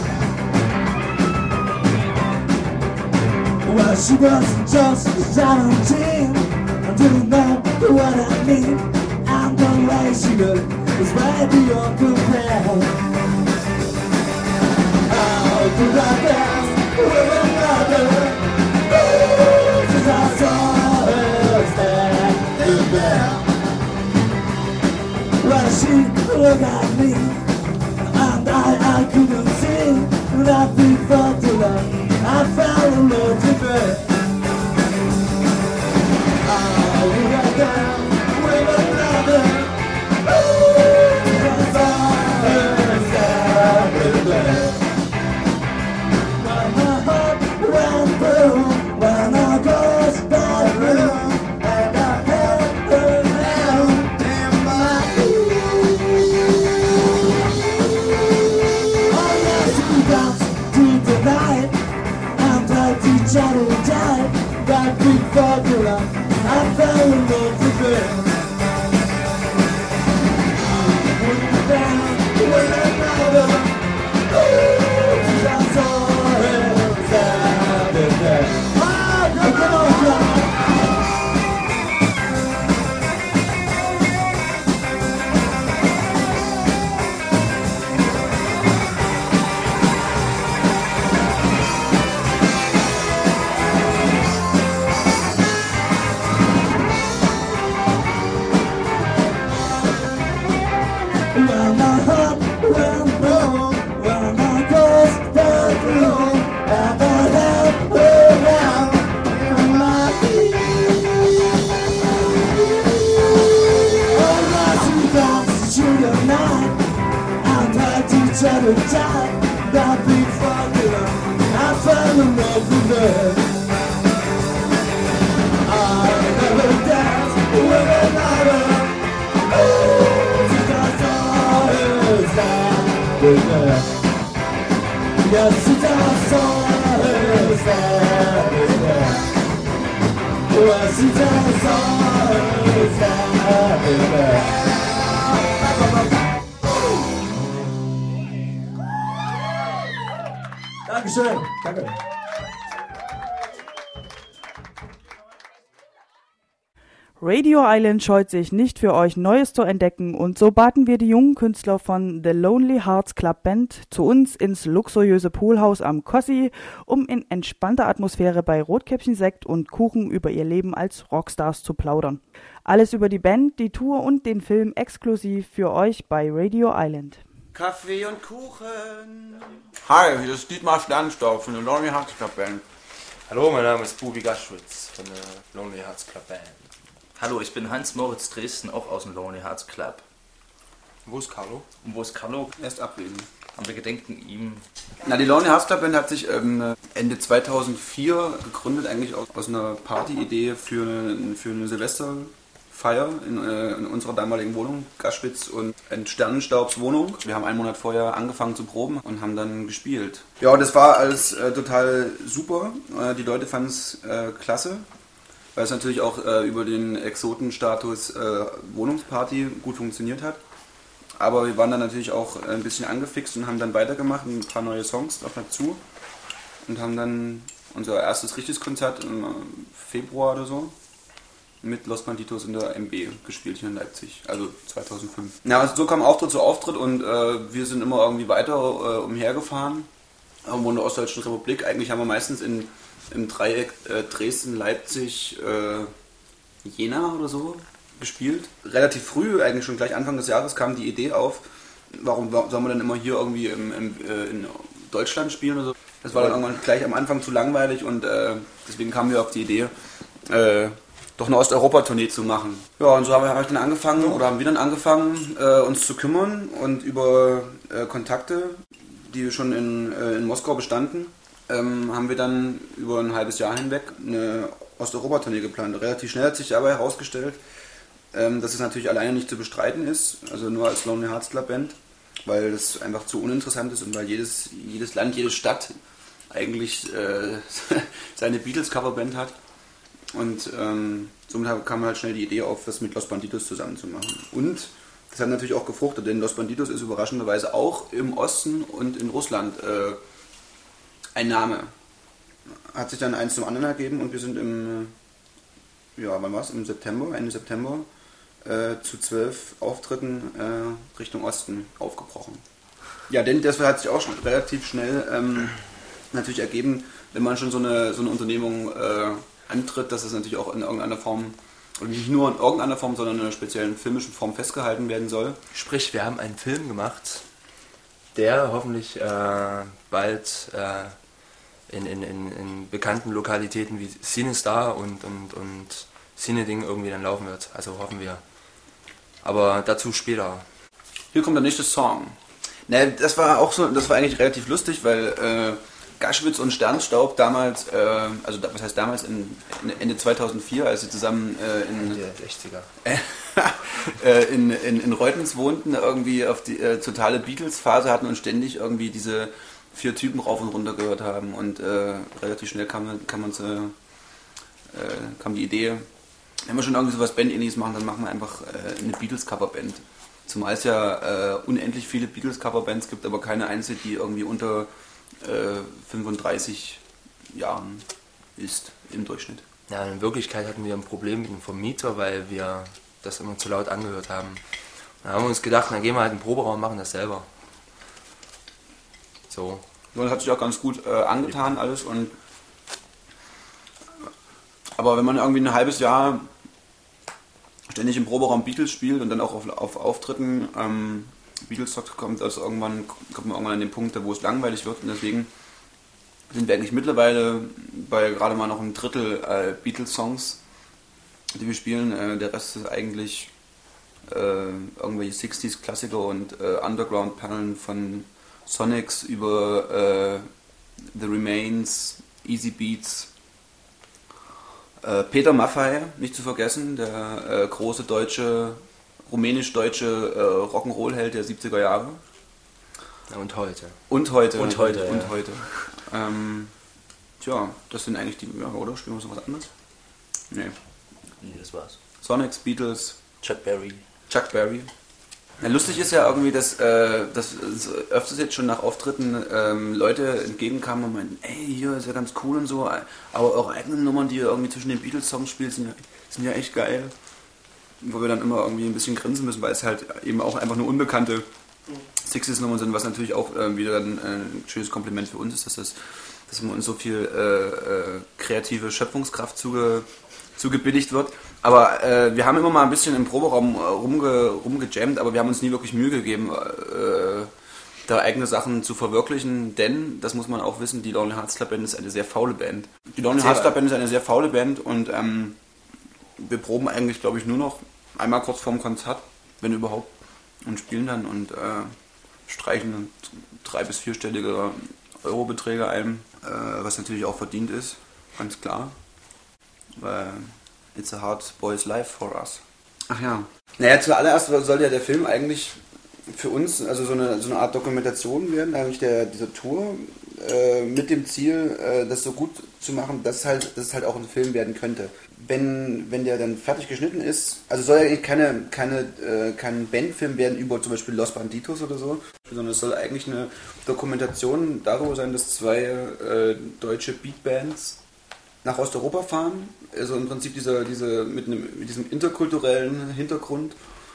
Well, she wasn't just seventeen. I didn't know what I mean. And the way she looked was way beyond compare. How could I dance with another? Ooh, since I saw her standing there. Well, she looked at me, and I, I couldn't see nothing but the love. I fell in love with her. I would have gone with another. Ooh, I saw her standing there. When my heart went through, when I goes that room, and I held her hand in my oh yes, we danced through the night, and like each other died. That big formula, I fell in love with her. I wouldn't dance with another. Ooh, till I saw her standing there. Oh, come on, come on. When my heart went wrong, when I crossed the room, and I held her down in my feet. Oh, yes, we danced through the night, and had each other tight. That big formula, I fell in love with her. I never danced with another. Oh, since I saw her standing there. Yes, since I saw her standing there. Yes, since I saw her standing there. Dankeschön. Danke. Radio Island scheut sich nicht für euch Neues zu entdecken und so baten wir die jungen Künstler von The Lonely Hearts Club Band zu uns ins luxuriöse Poolhaus am Kossi, um in entspannter Atmosphäre bei Rotkäppchen Sekt und Kuchen über ihr Leben als Rockstars zu plaudern. Alles über die Band, die Tour und den Film exklusiv für euch bei Radio Island. Kaffee und Kuchen. Hi, hier ist Dietmar Sternstaub von der Lonely Hearts Club Band. Hallo, mein Name ist Bubi Gaschwitz von der Lonely Hearts Club Band. Hallo, ich bin Hans-Moritz Dresden, auch aus dem Lonely Hearts Club. Wo ist Carlo? Und wo ist Carlo? Er ist abwesend. Und wir gedenken ihm. Na, die Lonely Hearts Club Band hat sich ähm, Ende zweitausendvier gegründet, eigentlich aus, aus einer Partyidee für eine, für eine Silvesterfeier in, äh, in unserer damaligen Wohnung, Gaschwitz und in Sternenstaubs Wohnung. Wir haben einen Monat vorher angefangen zu proben und haben dann gespielt. Ja, und das war alles äh, total super. Äh, die Leute fanden es äh, klasse. Weil es natürlich auch äh, über den Exotenstatus äh, Wohnungsparty gut funktioniert hat. Aber wir waren dann natürlich auch ein bisschen angefixt und haben dann weitergemacht, ein paar neue Songs noch dazu. Und haben dann unser erstes richtiges Konzert im Februar oder so mit Los Banditos in der M B gespielt hier in Leipzig, also zweitausendfünf. Ja, also so kam Auftritt zu Auftritt und äh, wir sind immer irgendwie weiter äh, umhergefahren. Irgendwo in der Ostdeutschen Republik. Eigentlich haben wir meistens in im Dreieck äh, Dresden, Leipzig, äh, Jena oder so gespielt. Relativ früh, eigentlich schon gleich Anfang des Jahres, kam die Idee auf, warum soll man denn immer hier irgendwie im, im, äh, in Deutschland spielen oder so. Das war dann irgendwann gleich am Anfang zu langweilig und äh, deswegen kamen wir auf die Idee, äh, doch eine Osteuropa-Tournee zu machen. Ja, und so haben wir hab ich dann angefangen, oder haben wir dann angefangen, äh, uns zu kümmern und über äh, Kontakte, die schon in, äh, in Moskau bestanden, ähm, haben wir dann über ein halbes Jahr hinweg eine Osteuropa-Tournee geplant. Relativ schnell hat sich dabei herausgestellt, ähm, dass es natürlich alleine nicht zu bestreiten ist, also nur als Lonely Hearts Club Band, weil das einfach zu uninteressant ist und weil jedes, jedes Land, jede Stadt eigentlich äh, seine Beatles-Coverband hat. Und ähm, somit kam halt schnell die Idee auf, das mit Los Banditos zusammen zu machen. Und das hat natürlich auch gefruchtet, denn Los Banditos ist überraschenderweise auch im Osten und in Russland äh, ein Name. Hat sich dann eins zum anderen ergeben und wir sind im, ja, wann war's? Im September, Ende September, äh, zu zwölf Auftritten äh, Richtung Osten aufgebrochen. Ja, denn das hat sich auch schon relativ schnell ähm, natürlich ergeben, wenn man schon so eine, so eine Unternehmung äh, antritt, dass es natürlich auch in irgendeiner Form, und nicht nur in irgendeiner Form, sondern in einer speziellen filmischen Form festgehalten werden soll. Sprich, wir haben einen Film gemacht, der hoffentlich äh, bald äh, in, in, in, in bekannten Lokalitäten wie CineStar und, und, und Cineding irgendwie dann laufen wird. Also hoffen wir. Aber dazu später. Hier kommt der nächste Song. Ne, das war auch so, das war eigentlich relativ lustig, weil äh, Gaschwitz und Sternstaub damals, äh, also was heißt damals, in, in Ende zweitausendvier, als sie zusammen äh, in, der sechziger. äh, in, in, in Reutens wohnten, irgendwie auf die äh, totale Beatles-Phase hatten und ständig irgendwie diese vier Typen rauf und runter gehört haben und äh, relativ schnell kam, kam, uns, äh, kam die Idee, wenn wir schon irgendwie sowas Band-ähnliches machen, dann machen wir einfach äh, eine Beatles-Cover-Band. Zumal es ja äh, unendlich viele Beatles-Cover-Bands gibt, aber keine einzige, die irgendwie unter äh, fünfunddreißig Jahren ist im Durchschnitt. Ja, in Wirklichkeit hatten wir ein Problem mit dem Vermieter, weil wir das immer zu laut angehört haben. Da haben wir uns gedacht, dann gehen wir halt in den Proberaum und machen das selber. So. So, das hat sich auch ganz gut äh, angetan alles und aber wenn man irgendwie ein halbes Jahr ständig im Proberaum Beatles spielt und dann auch auf, auf Auftritten ähm, Beatles kommt, also irgendwann kommt man irgendwann an den Punkt, wo es langweilig wird und deswegen sind wir eigentlich mittlerweile bei gerade mal noch einem Drittel äh, Beatles-Songs, die wir spielen. Äh, der Rest ist eigentlich äh, irgendwelche sechziger-Klassiker und äh, Underground-Perlen von Sonics über äh, The Remains, Easy Beats. Äh, Peter Maffay, nicht zu vergessen, der äh, große deutsche, rumänisch-deutsche äh, Rock'n'Roll-Held der siebziger Jahre. Ja, und heute. Und heute. Und heute, Und ja. heute. Ähm, tja, das sind eigentlich die, ja, oder? Spielen wir noch was anderes? Nee. Nee, das war's. Sonics, Beatles. Chuck Berry. Chuck Berry. Ja, lustig ist ja irgendwie, dass, äh, dass öfters jetzt schon nach Auftritten ähm, Leute entgegenkamen und meinten, ey, hier ist ja ganz cool und so, aber eure eigenen Nummern, die ihr irgendwie zwischen den Beatles-Songs spielt, sind ja, sind ja echt geil. Wo wir dann immer irgendwie ein bisschen grinsen müssen, weil es halt eben auch einfach nur unbekannte Sixties-Nummern sind, was natürlich auch äh, wieder ein, ein schönes Kompliment für uns ist, dass, das, dass uns so viel äh, äh, kreative Schöpfungskraft zuge, zugebilligt wird. Aber äh, wir haben immer mal ein bisschen im Proberaum rumge, rumgejammt, aber wir haben uns nie wirklich Mühe gegeben, äh, da eigene Sachen zu verwirklichen, denn, das muss man auch wissen, die Lonely Hearts Club Band ist eine sehr faule Band. Die Lonely Hearts Club Band ist eine sehr faule Band und ähm, wir proben eigentlich, glaube ich, nur noch einmal kurz vorm Konzert, wenn überhaupt, und spielen dann und äh, streichen drei- bis vierstellige Eurobeträge ein, äh, was natürlich auch verdient ist, ganz klar. Weil it's a hard boy's life for us. Ach ja. Naja, zuallererst soll ja der Film eigentlich für uns also so eine, so eine Art Dokumentation werden, eigentlich der, dieser Tour, äh, mit dem Ziel, äh, das so gut zu machen, dass, halt, dass es halt auch ein Film werden könnte. Wenn, wenn der dann fertig geschnitten ist, also soll ja eigentlich keine, keine, äh, kein Bandfilm werden über zum Beispiel Los Banditos oder so, sondern es soll eigentlich eine Dokumentation darüber sein, dass zwei äh, deutsche Beatbands nach Osteuropa fahren, also im Prinzip dieser, diese, mit, einem, mit diesem interkulturellen Hintergrund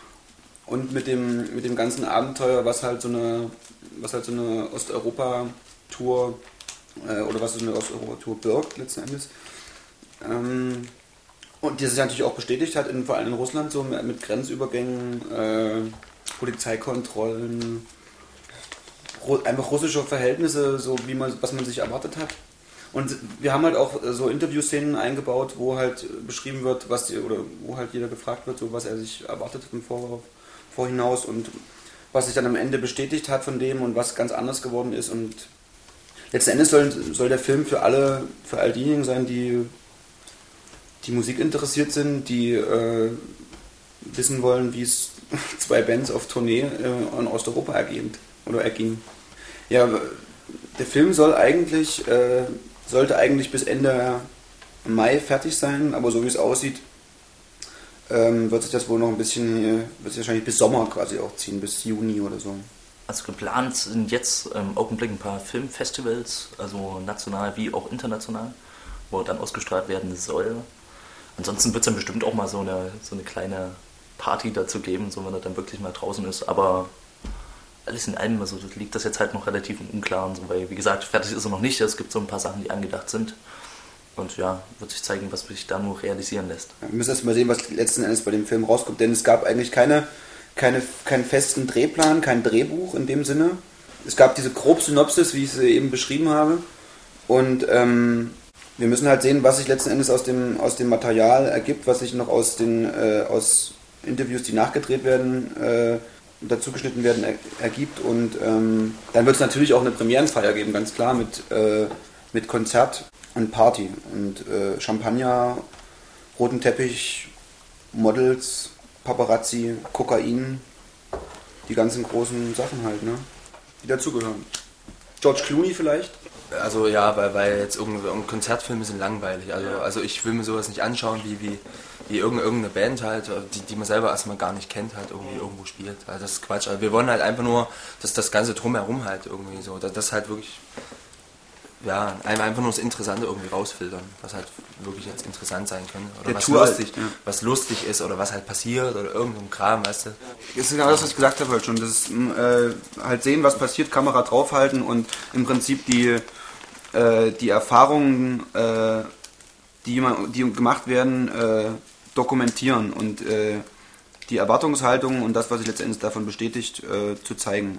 und mit dem, mit dem ganzen Abenteuer, was halt so eine, was halt so eine Osteuropa-Tour äh, oder was so eine Osteuropa-Tour birgt letzten Endes. Ähm, Und die sich natürlich auch bestätigt hat, in, vor allem in Russland, so mit, mit Grenzübergängen, äh, Polizeikontrollen, ru- einfach russische Verhältnisse, so wie man, was man sich erwartet hat. Und wir haben halt auch so Interviewszenen eingebaut, wo halt beschrieben wird, was die, oder wo halt jeder gefragt wird, so was er sich erwartet hat im Vor, Vorhinaus und was sich dann am Ende bestätigt hat von dem und was ganz anders geworden ist. Und letzten Endes soll, soll der Film für alle, für all diejenigen sein, die die Musik interessiert sind, die äh, wissen wollen, wie es zwei Bands auf Tournee äh, in Osteuropa erging oder erging. Ja, der Film soll eigentlich äh, sollte eigentlich bis Ende Mai fertig sein, aber so wie es aussieht, ähm, wird sich das wohl noch ein bisschen, äh, wird sich wahrscheinlich bis Sommer quasi auch ziehen, bis Juni oder so. Also geplant sind jetzt im ähm, Augenblick ein paar Filmfestivals, also national wie auch international, wo dann ausgestrahlt werden soll. Ansonsten wird es dann bestimmt auch mal so eine, so eine kleine Party dazu geben, so wenn er dann wirklich mal draußen ist. Aber alles in allem, also liegt das jetzt halt noch relativ im Unklaren, so, weil wie gesagt, fertig ist er noch nicht. Es gibt so ein paar Sachen, die angedacht sind. Und ja, wird sich zeigen, was sich da nur realisieren lässt. Ja, wir müssen erst mal sehen, was letzten Endes bei dem Film rauskommt, denn es gab eigentlich keine, keine, keinen festen Drehplan, kein Drehbuch in dem Sinne. Es gab diese Grobsynopsis, wie ich sie eben beschrieben habe. Und ähm, wir müssen halt sehen, was sich letzten Endes aus dem, aus dem Material ergibt, was sich noch aus den äh, aus Interviews, die nachgedreht werden, äh, dazugeschnitten werden, er, ergibt. Und ähm, dann wird es natürlich auch eine Premierenfeier geben, ganz klar, mit, äh, mit Konzert und Party. Und äh, Champagner, roten Teppich, Models, Paparazzi, Kokain, die ganzen großen Sachen halt, ne? Die dazugehören. George Clooney vielleicht? Also ja, weil, weil jetzt irgendeine Konzertfilme sind langweilig. Also, also ich will mir sowas nicht anschauen, wie, wie, wie irgendeine Band halt, die, die man selber erstmal gar nicht kennt, halt irgendwie irgendwo spielt. Also das ist Quatsch. Also wir wollen halt einfach nur, dass das Ganze drumherum halt irgendwie so, dass das halt wirklich, ja, einfach nur das Interessante irgendwie rausfiltern, was halt wirklich jetzt interessant sein könnte. Oder Der was Tour lustig, halt, ja. was lustig ist oder was halt passiert oder irgendein Kram, weißt du. Das ist genau das, was ich gesagt habe halt schon. Das ist, äh, halt sehen, was passiert, Kamera draufhalten und im Prinzip die, äh, die Erfahrungen, äh, die, die gemacht werden, äh, dokumentieren und äh, die Erwartungshaltung und das, was sich letztendlich davon bestätigt, äh, zu zeigen.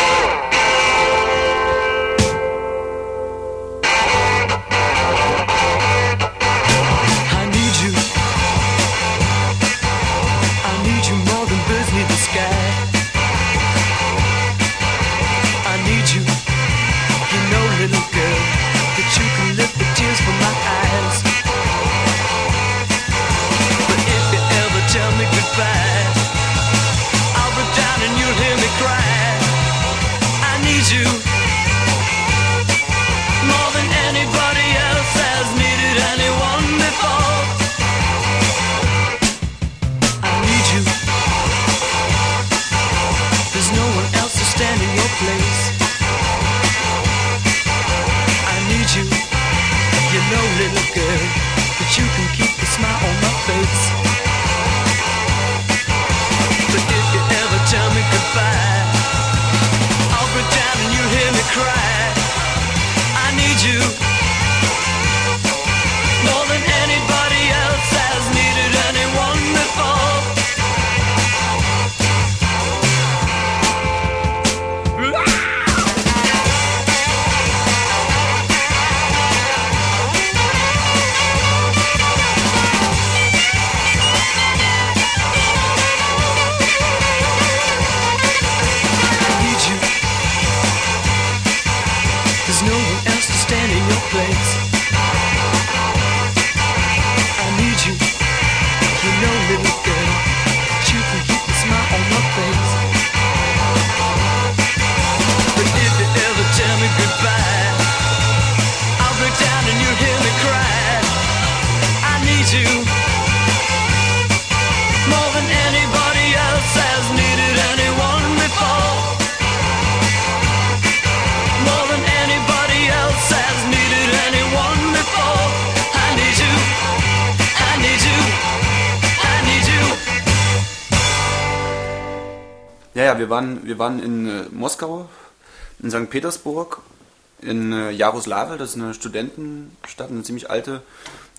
Ja, ja, wir waren, wir waren in äh, Moskau, in Sankt Petersburg, in äh, Jaroslawl, das ist eine Studentenstadt, eine ziemlich alte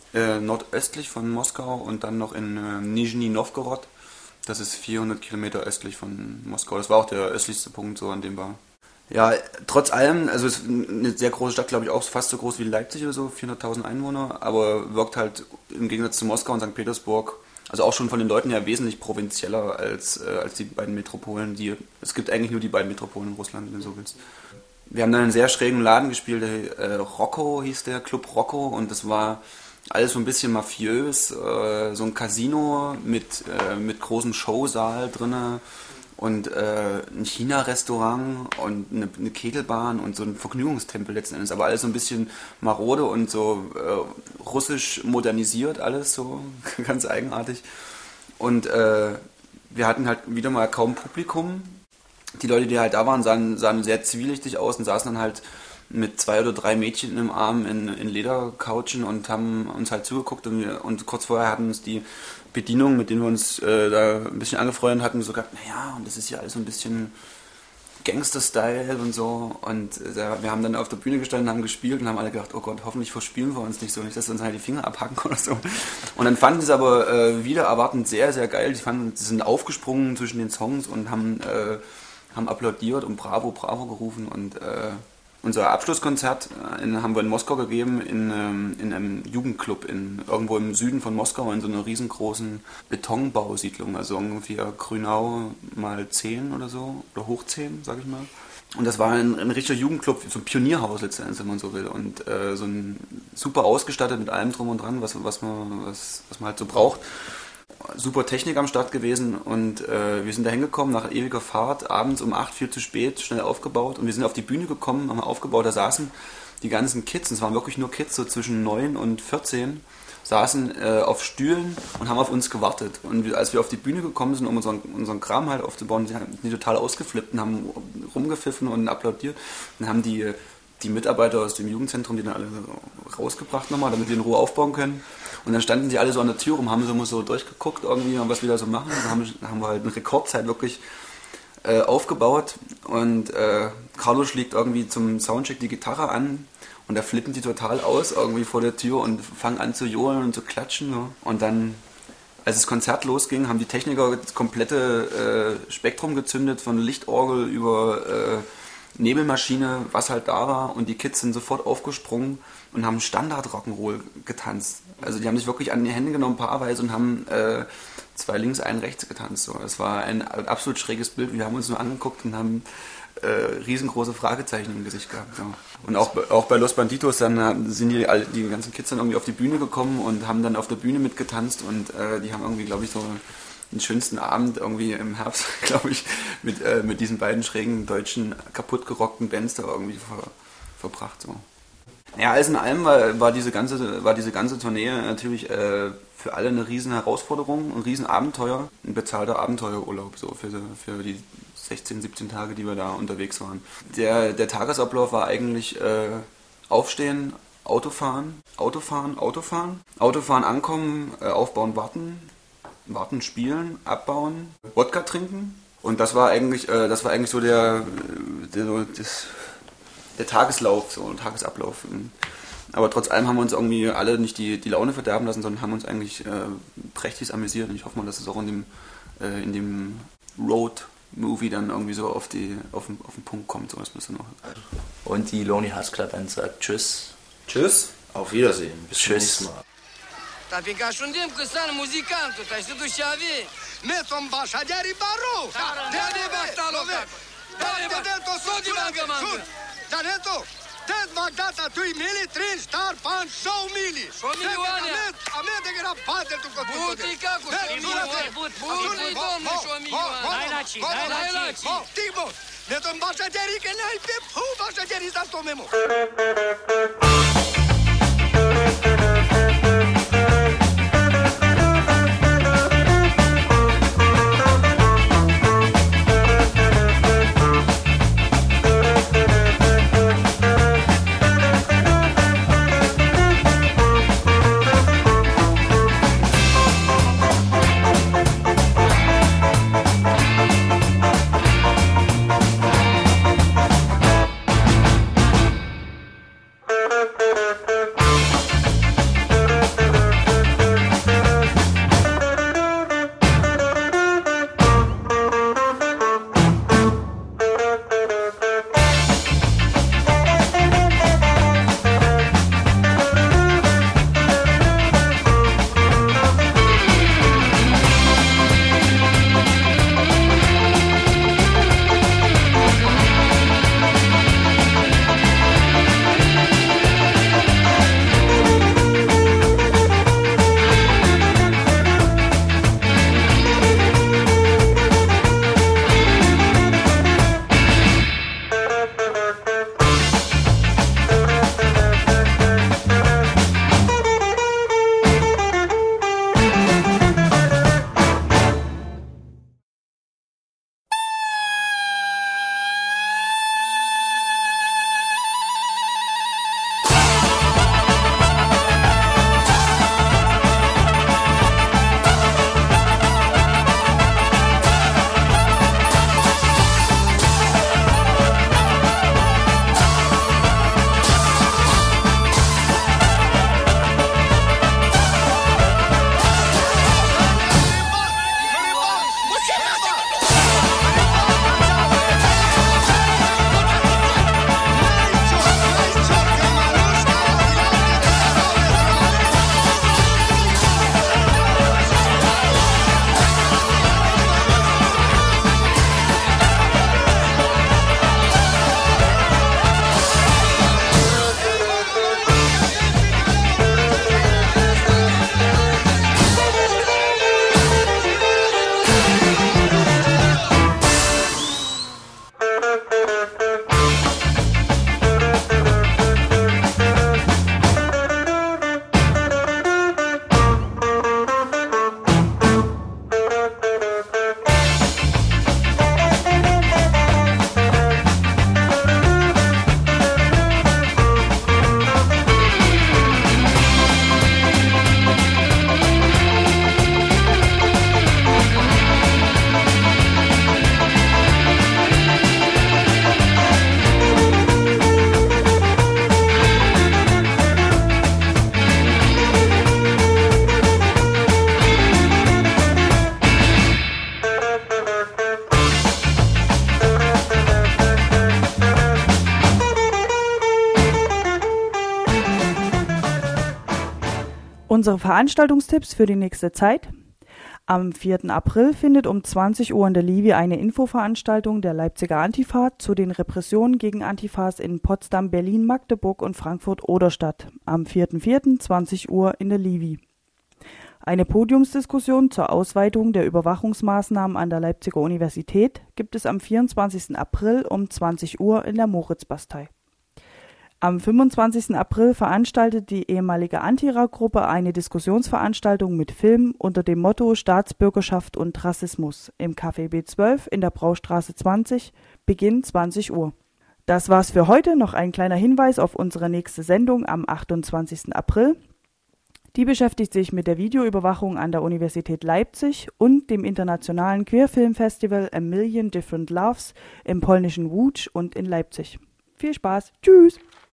äh, nordöstlich von Moskau und dann noch in äh, Nizhny Novgorod. Das ist vierhundert Kilometer östlich von Moskau. Das war auch der östlichste Punkt, so an dem war. Ja, trotz allem, also es ist eine sehr große Stadt, glaube ich, auch fast so groß wie Leipzig oder so, vierhunderttausend Einwohner, aber wirkt halt im Gegensatz zu Moskau und Sankt Petersburg, also auch schon von den Leuten her wesentlich provinzieller als, äh, als die beiden Metropolen. Die, es gibt eigentlich nur die beiden Metropolen in Russland, wenn du so willst. Wir haben dann einen sehr schrägen Laden gespielt, der äh, Rocco hieß der, Club Rocco, und das war alles so ein bisschen mafiös, äh, so ein Casino mit, äh, mit großem Showsaal drinne. Und äh, ein China-Restaurant und eine, eine Kegelbahn und so ein Vergnügungstempel letzten Endes. Aber alles so ein bisschen marode und so äh, russisch modernisiert, alles so ganz eigenartig. Und äh, wir hatten halt wieder mal kaum Publikum. Die Leute, die halt da waren, sahen, sahen sehr zwielichtig aus und saßen dann halt mit zwei oder drei Mädchen im Arm in, in Ledercouchen und haben uns halt zugeguckt. Und, wir, und kurz vorher hatten uns die Bedienung, mit denen wir uns äh, da ein bisschen angefreundet hatten, so gesagt, naja, und das ist ja alles so ein bisschen Gangster-Style und so. Und äh, wir haben dann auf der Bühne gestanden, haben gespielt und haben alle gedacht, oh Gott, hoffentlich verspielen wir uns nicht so, nicht, dass wir uns halt die Finger abhacken oder so. Und dann fanden sie es aber äh, wieder erwartend sehr, sehr geil. Die fanden, sie sind aufgesprungen zwischen den Songs und haben, äh, haben applaudiert und Bravo, Bravo gerufen. Und äh, unser Abschlusskonzert in, haben wir in Moskau gegeben, in, ähm, in einem Jugendclub, in, irgendwo im Süden von Moskau, in so einer riesengroßen Betonbausiedlung, also ungefähr Grünau mal zehn oder so, oder hoch zehn, sag ich mal. Und das war ein, ein richtiger Jugendclub, so ein Pionierhaus letztendlich, wenn man so will. Und äh, so ein super ausgestattet mit allem drum und dran, was, was, man, was, was man halt so braucht. Super Technik am Start gewesen und äh, wir sind da hingekommen nach ewiger Fahrt, abends um acht, viel zu spät, schnell aufgebaut und wir sind auf die Bühne gekommen, haben aufgebaut, da saßen die ganzen Kids, und es waren wirklich nur Kids, so zwischen neun und vierzehn, saßen äh, auf Stühlen und haben auf uns gewartet. Und wir, als wir auf die Bühne gekommen sind, um unseren, unseren Kram halt aufzubauen, die haben die total ausgeflippt und haben rumgepfiffen und applaudiert und haben die, die Mitarbeiter aus dem Jugendzentrum, die dann alle rausgebracht nochmal, damit wir in Ruhe aufbauen können. Und dann standen die alle so an der Tür rum, haben so immer so durchgeguckt irgendwie, was wir da so machen. Dann haben, haben wir halt eine Rekordzeit wirklich äh, aufgebaut. Und äh, Carlos schlägt irgendwie zum Soundcheck die Gitarre an und da flippen die total aus irgendwie vor der Tür und fangen an zu johlen und zu klatschen. Ja. Und dann, als das Konzert losging, haben die Techniker das komplette äh, Spektrum gezündet, von Lichtorgel über äh, Nebelmaschine, was halt da war, und die Kids sind sofort aufgesprungen und haben Standard-Rock'n'Roll getanzt. Also die haben sich wirklich an die Hände genommen, paarweise, und haben äh, zwei links, einen rechts getanzt. So. Das war ein absolut schräges Bild. Wir haben uns nur angeguckt und haben äh, riesengroße Fragezeichen im Gesicht gehabt. So. Und auch, auch bei Los Banditos dann sind die, die ganzen Kids dann irgendwie auf die Bühne gekommen und haben dann auf der Bühne mitgetanzt, und äh, die haben irgendwie, glaube ich, so den schönsten Abend irgendwie im Herbst, glaube ich, mit, äh, mit diesen beiden schrägen deutschen kaputtgerockten Bands da irgendwie ver, verbracht. So. Ja, alles in allem war, war, diese ganze, war diese ganze Tournee natürlich äh, für alle eine riesen Herausforderung, ein riesen Abenteuer, ein bezahlter Abenteuerurlaub so für, für die sechzehn, siebzehn Tage, die wir da unterwegs waren. Der, der Tagesablauf war eigentlich äh, aufstehen, Autofahren, Autofahren, Autofahren, Autofahren, ankommen, äh, aufbauen, warten, warten, spielen, abbauen, Wodka trinken. Und das war eigentlich, äh, das war eigentlich so der, der, so das, der Tageslauf, so ein Tagesablauf. Aber trotz allem haben wir uns irgendwie alle nicht die, die Laune verderben lassen, sondern haben uns eigentlich äh, prächtig amüsiert. Und ich hoffe mal, dass es auch in dem, äh, in dem Road-Movie dann irgendwie so auf, die, auf, den, auf den Punkt kommt. So, das müsste noch. Und die Lonely Hearts Club Band sagt Tschüss. Tschüss. Auf Wiedersehen. Bis zum nächsten Mal. Dar fiindcă ajungem că sunt muzicantul, te-ai să duci și avii. Metom bașa, de-ari baru! De-ari bașta locat! De-ari bașta, sodi mangă mangă! Dar-eto, de-ți bagdata tui mili, trin, star, pan, show mili! Show milioane! A mea de gara bate tu cu tu! Butica cu show milioane! Butii, domnul, show milioane! Dai la ci, dai la ci! Tibo, metom bașa, de-ari, că ne-ai pe pu, bașa, de-ari, za sto memo! Thank you. Unsere Veranstaltungstipps für die nächste Zeit. Am vierten April findet um zwanzig Uhr in der Livi eine Infoveranstaltung der Leipziger Antifa zu den Repressionen gegen Antifas in Potsdam, Berlin, Magdeburg und Frankfurt-Oder statt. Am vierten vierten zwanzig Uhr in der Livi. Eine Podiumsdiskussion zur Ausweitung der Überwachungsmaßnahmen an der Leipziger Universität gibt es am vierundzwanzigsten April um zwanzig Uhr in der Moritzbastei. Am fünfundzwanzigsten April veranstaltet die ehemalige Antira-Gruppe eine Diskussionsveranstaltung mit Film unter dem Motto Staatsbürgerschaft und Rassismus im Café B zwölf in der Braustraße zwanzig, Beginn zwanzig Uhr. Das war's für heute. Noch ein kleiner Hinweis auf unsere nächste Sendung am achtundzwanzigsten April. Die beschäftigt sich mit der Videoüberwachung an der Universität Leipzig und dem internationalen Queerfilmfestival A Million Different Loves im polnischen Łódź und in Leipzig. Viel Spaß. Tschüss!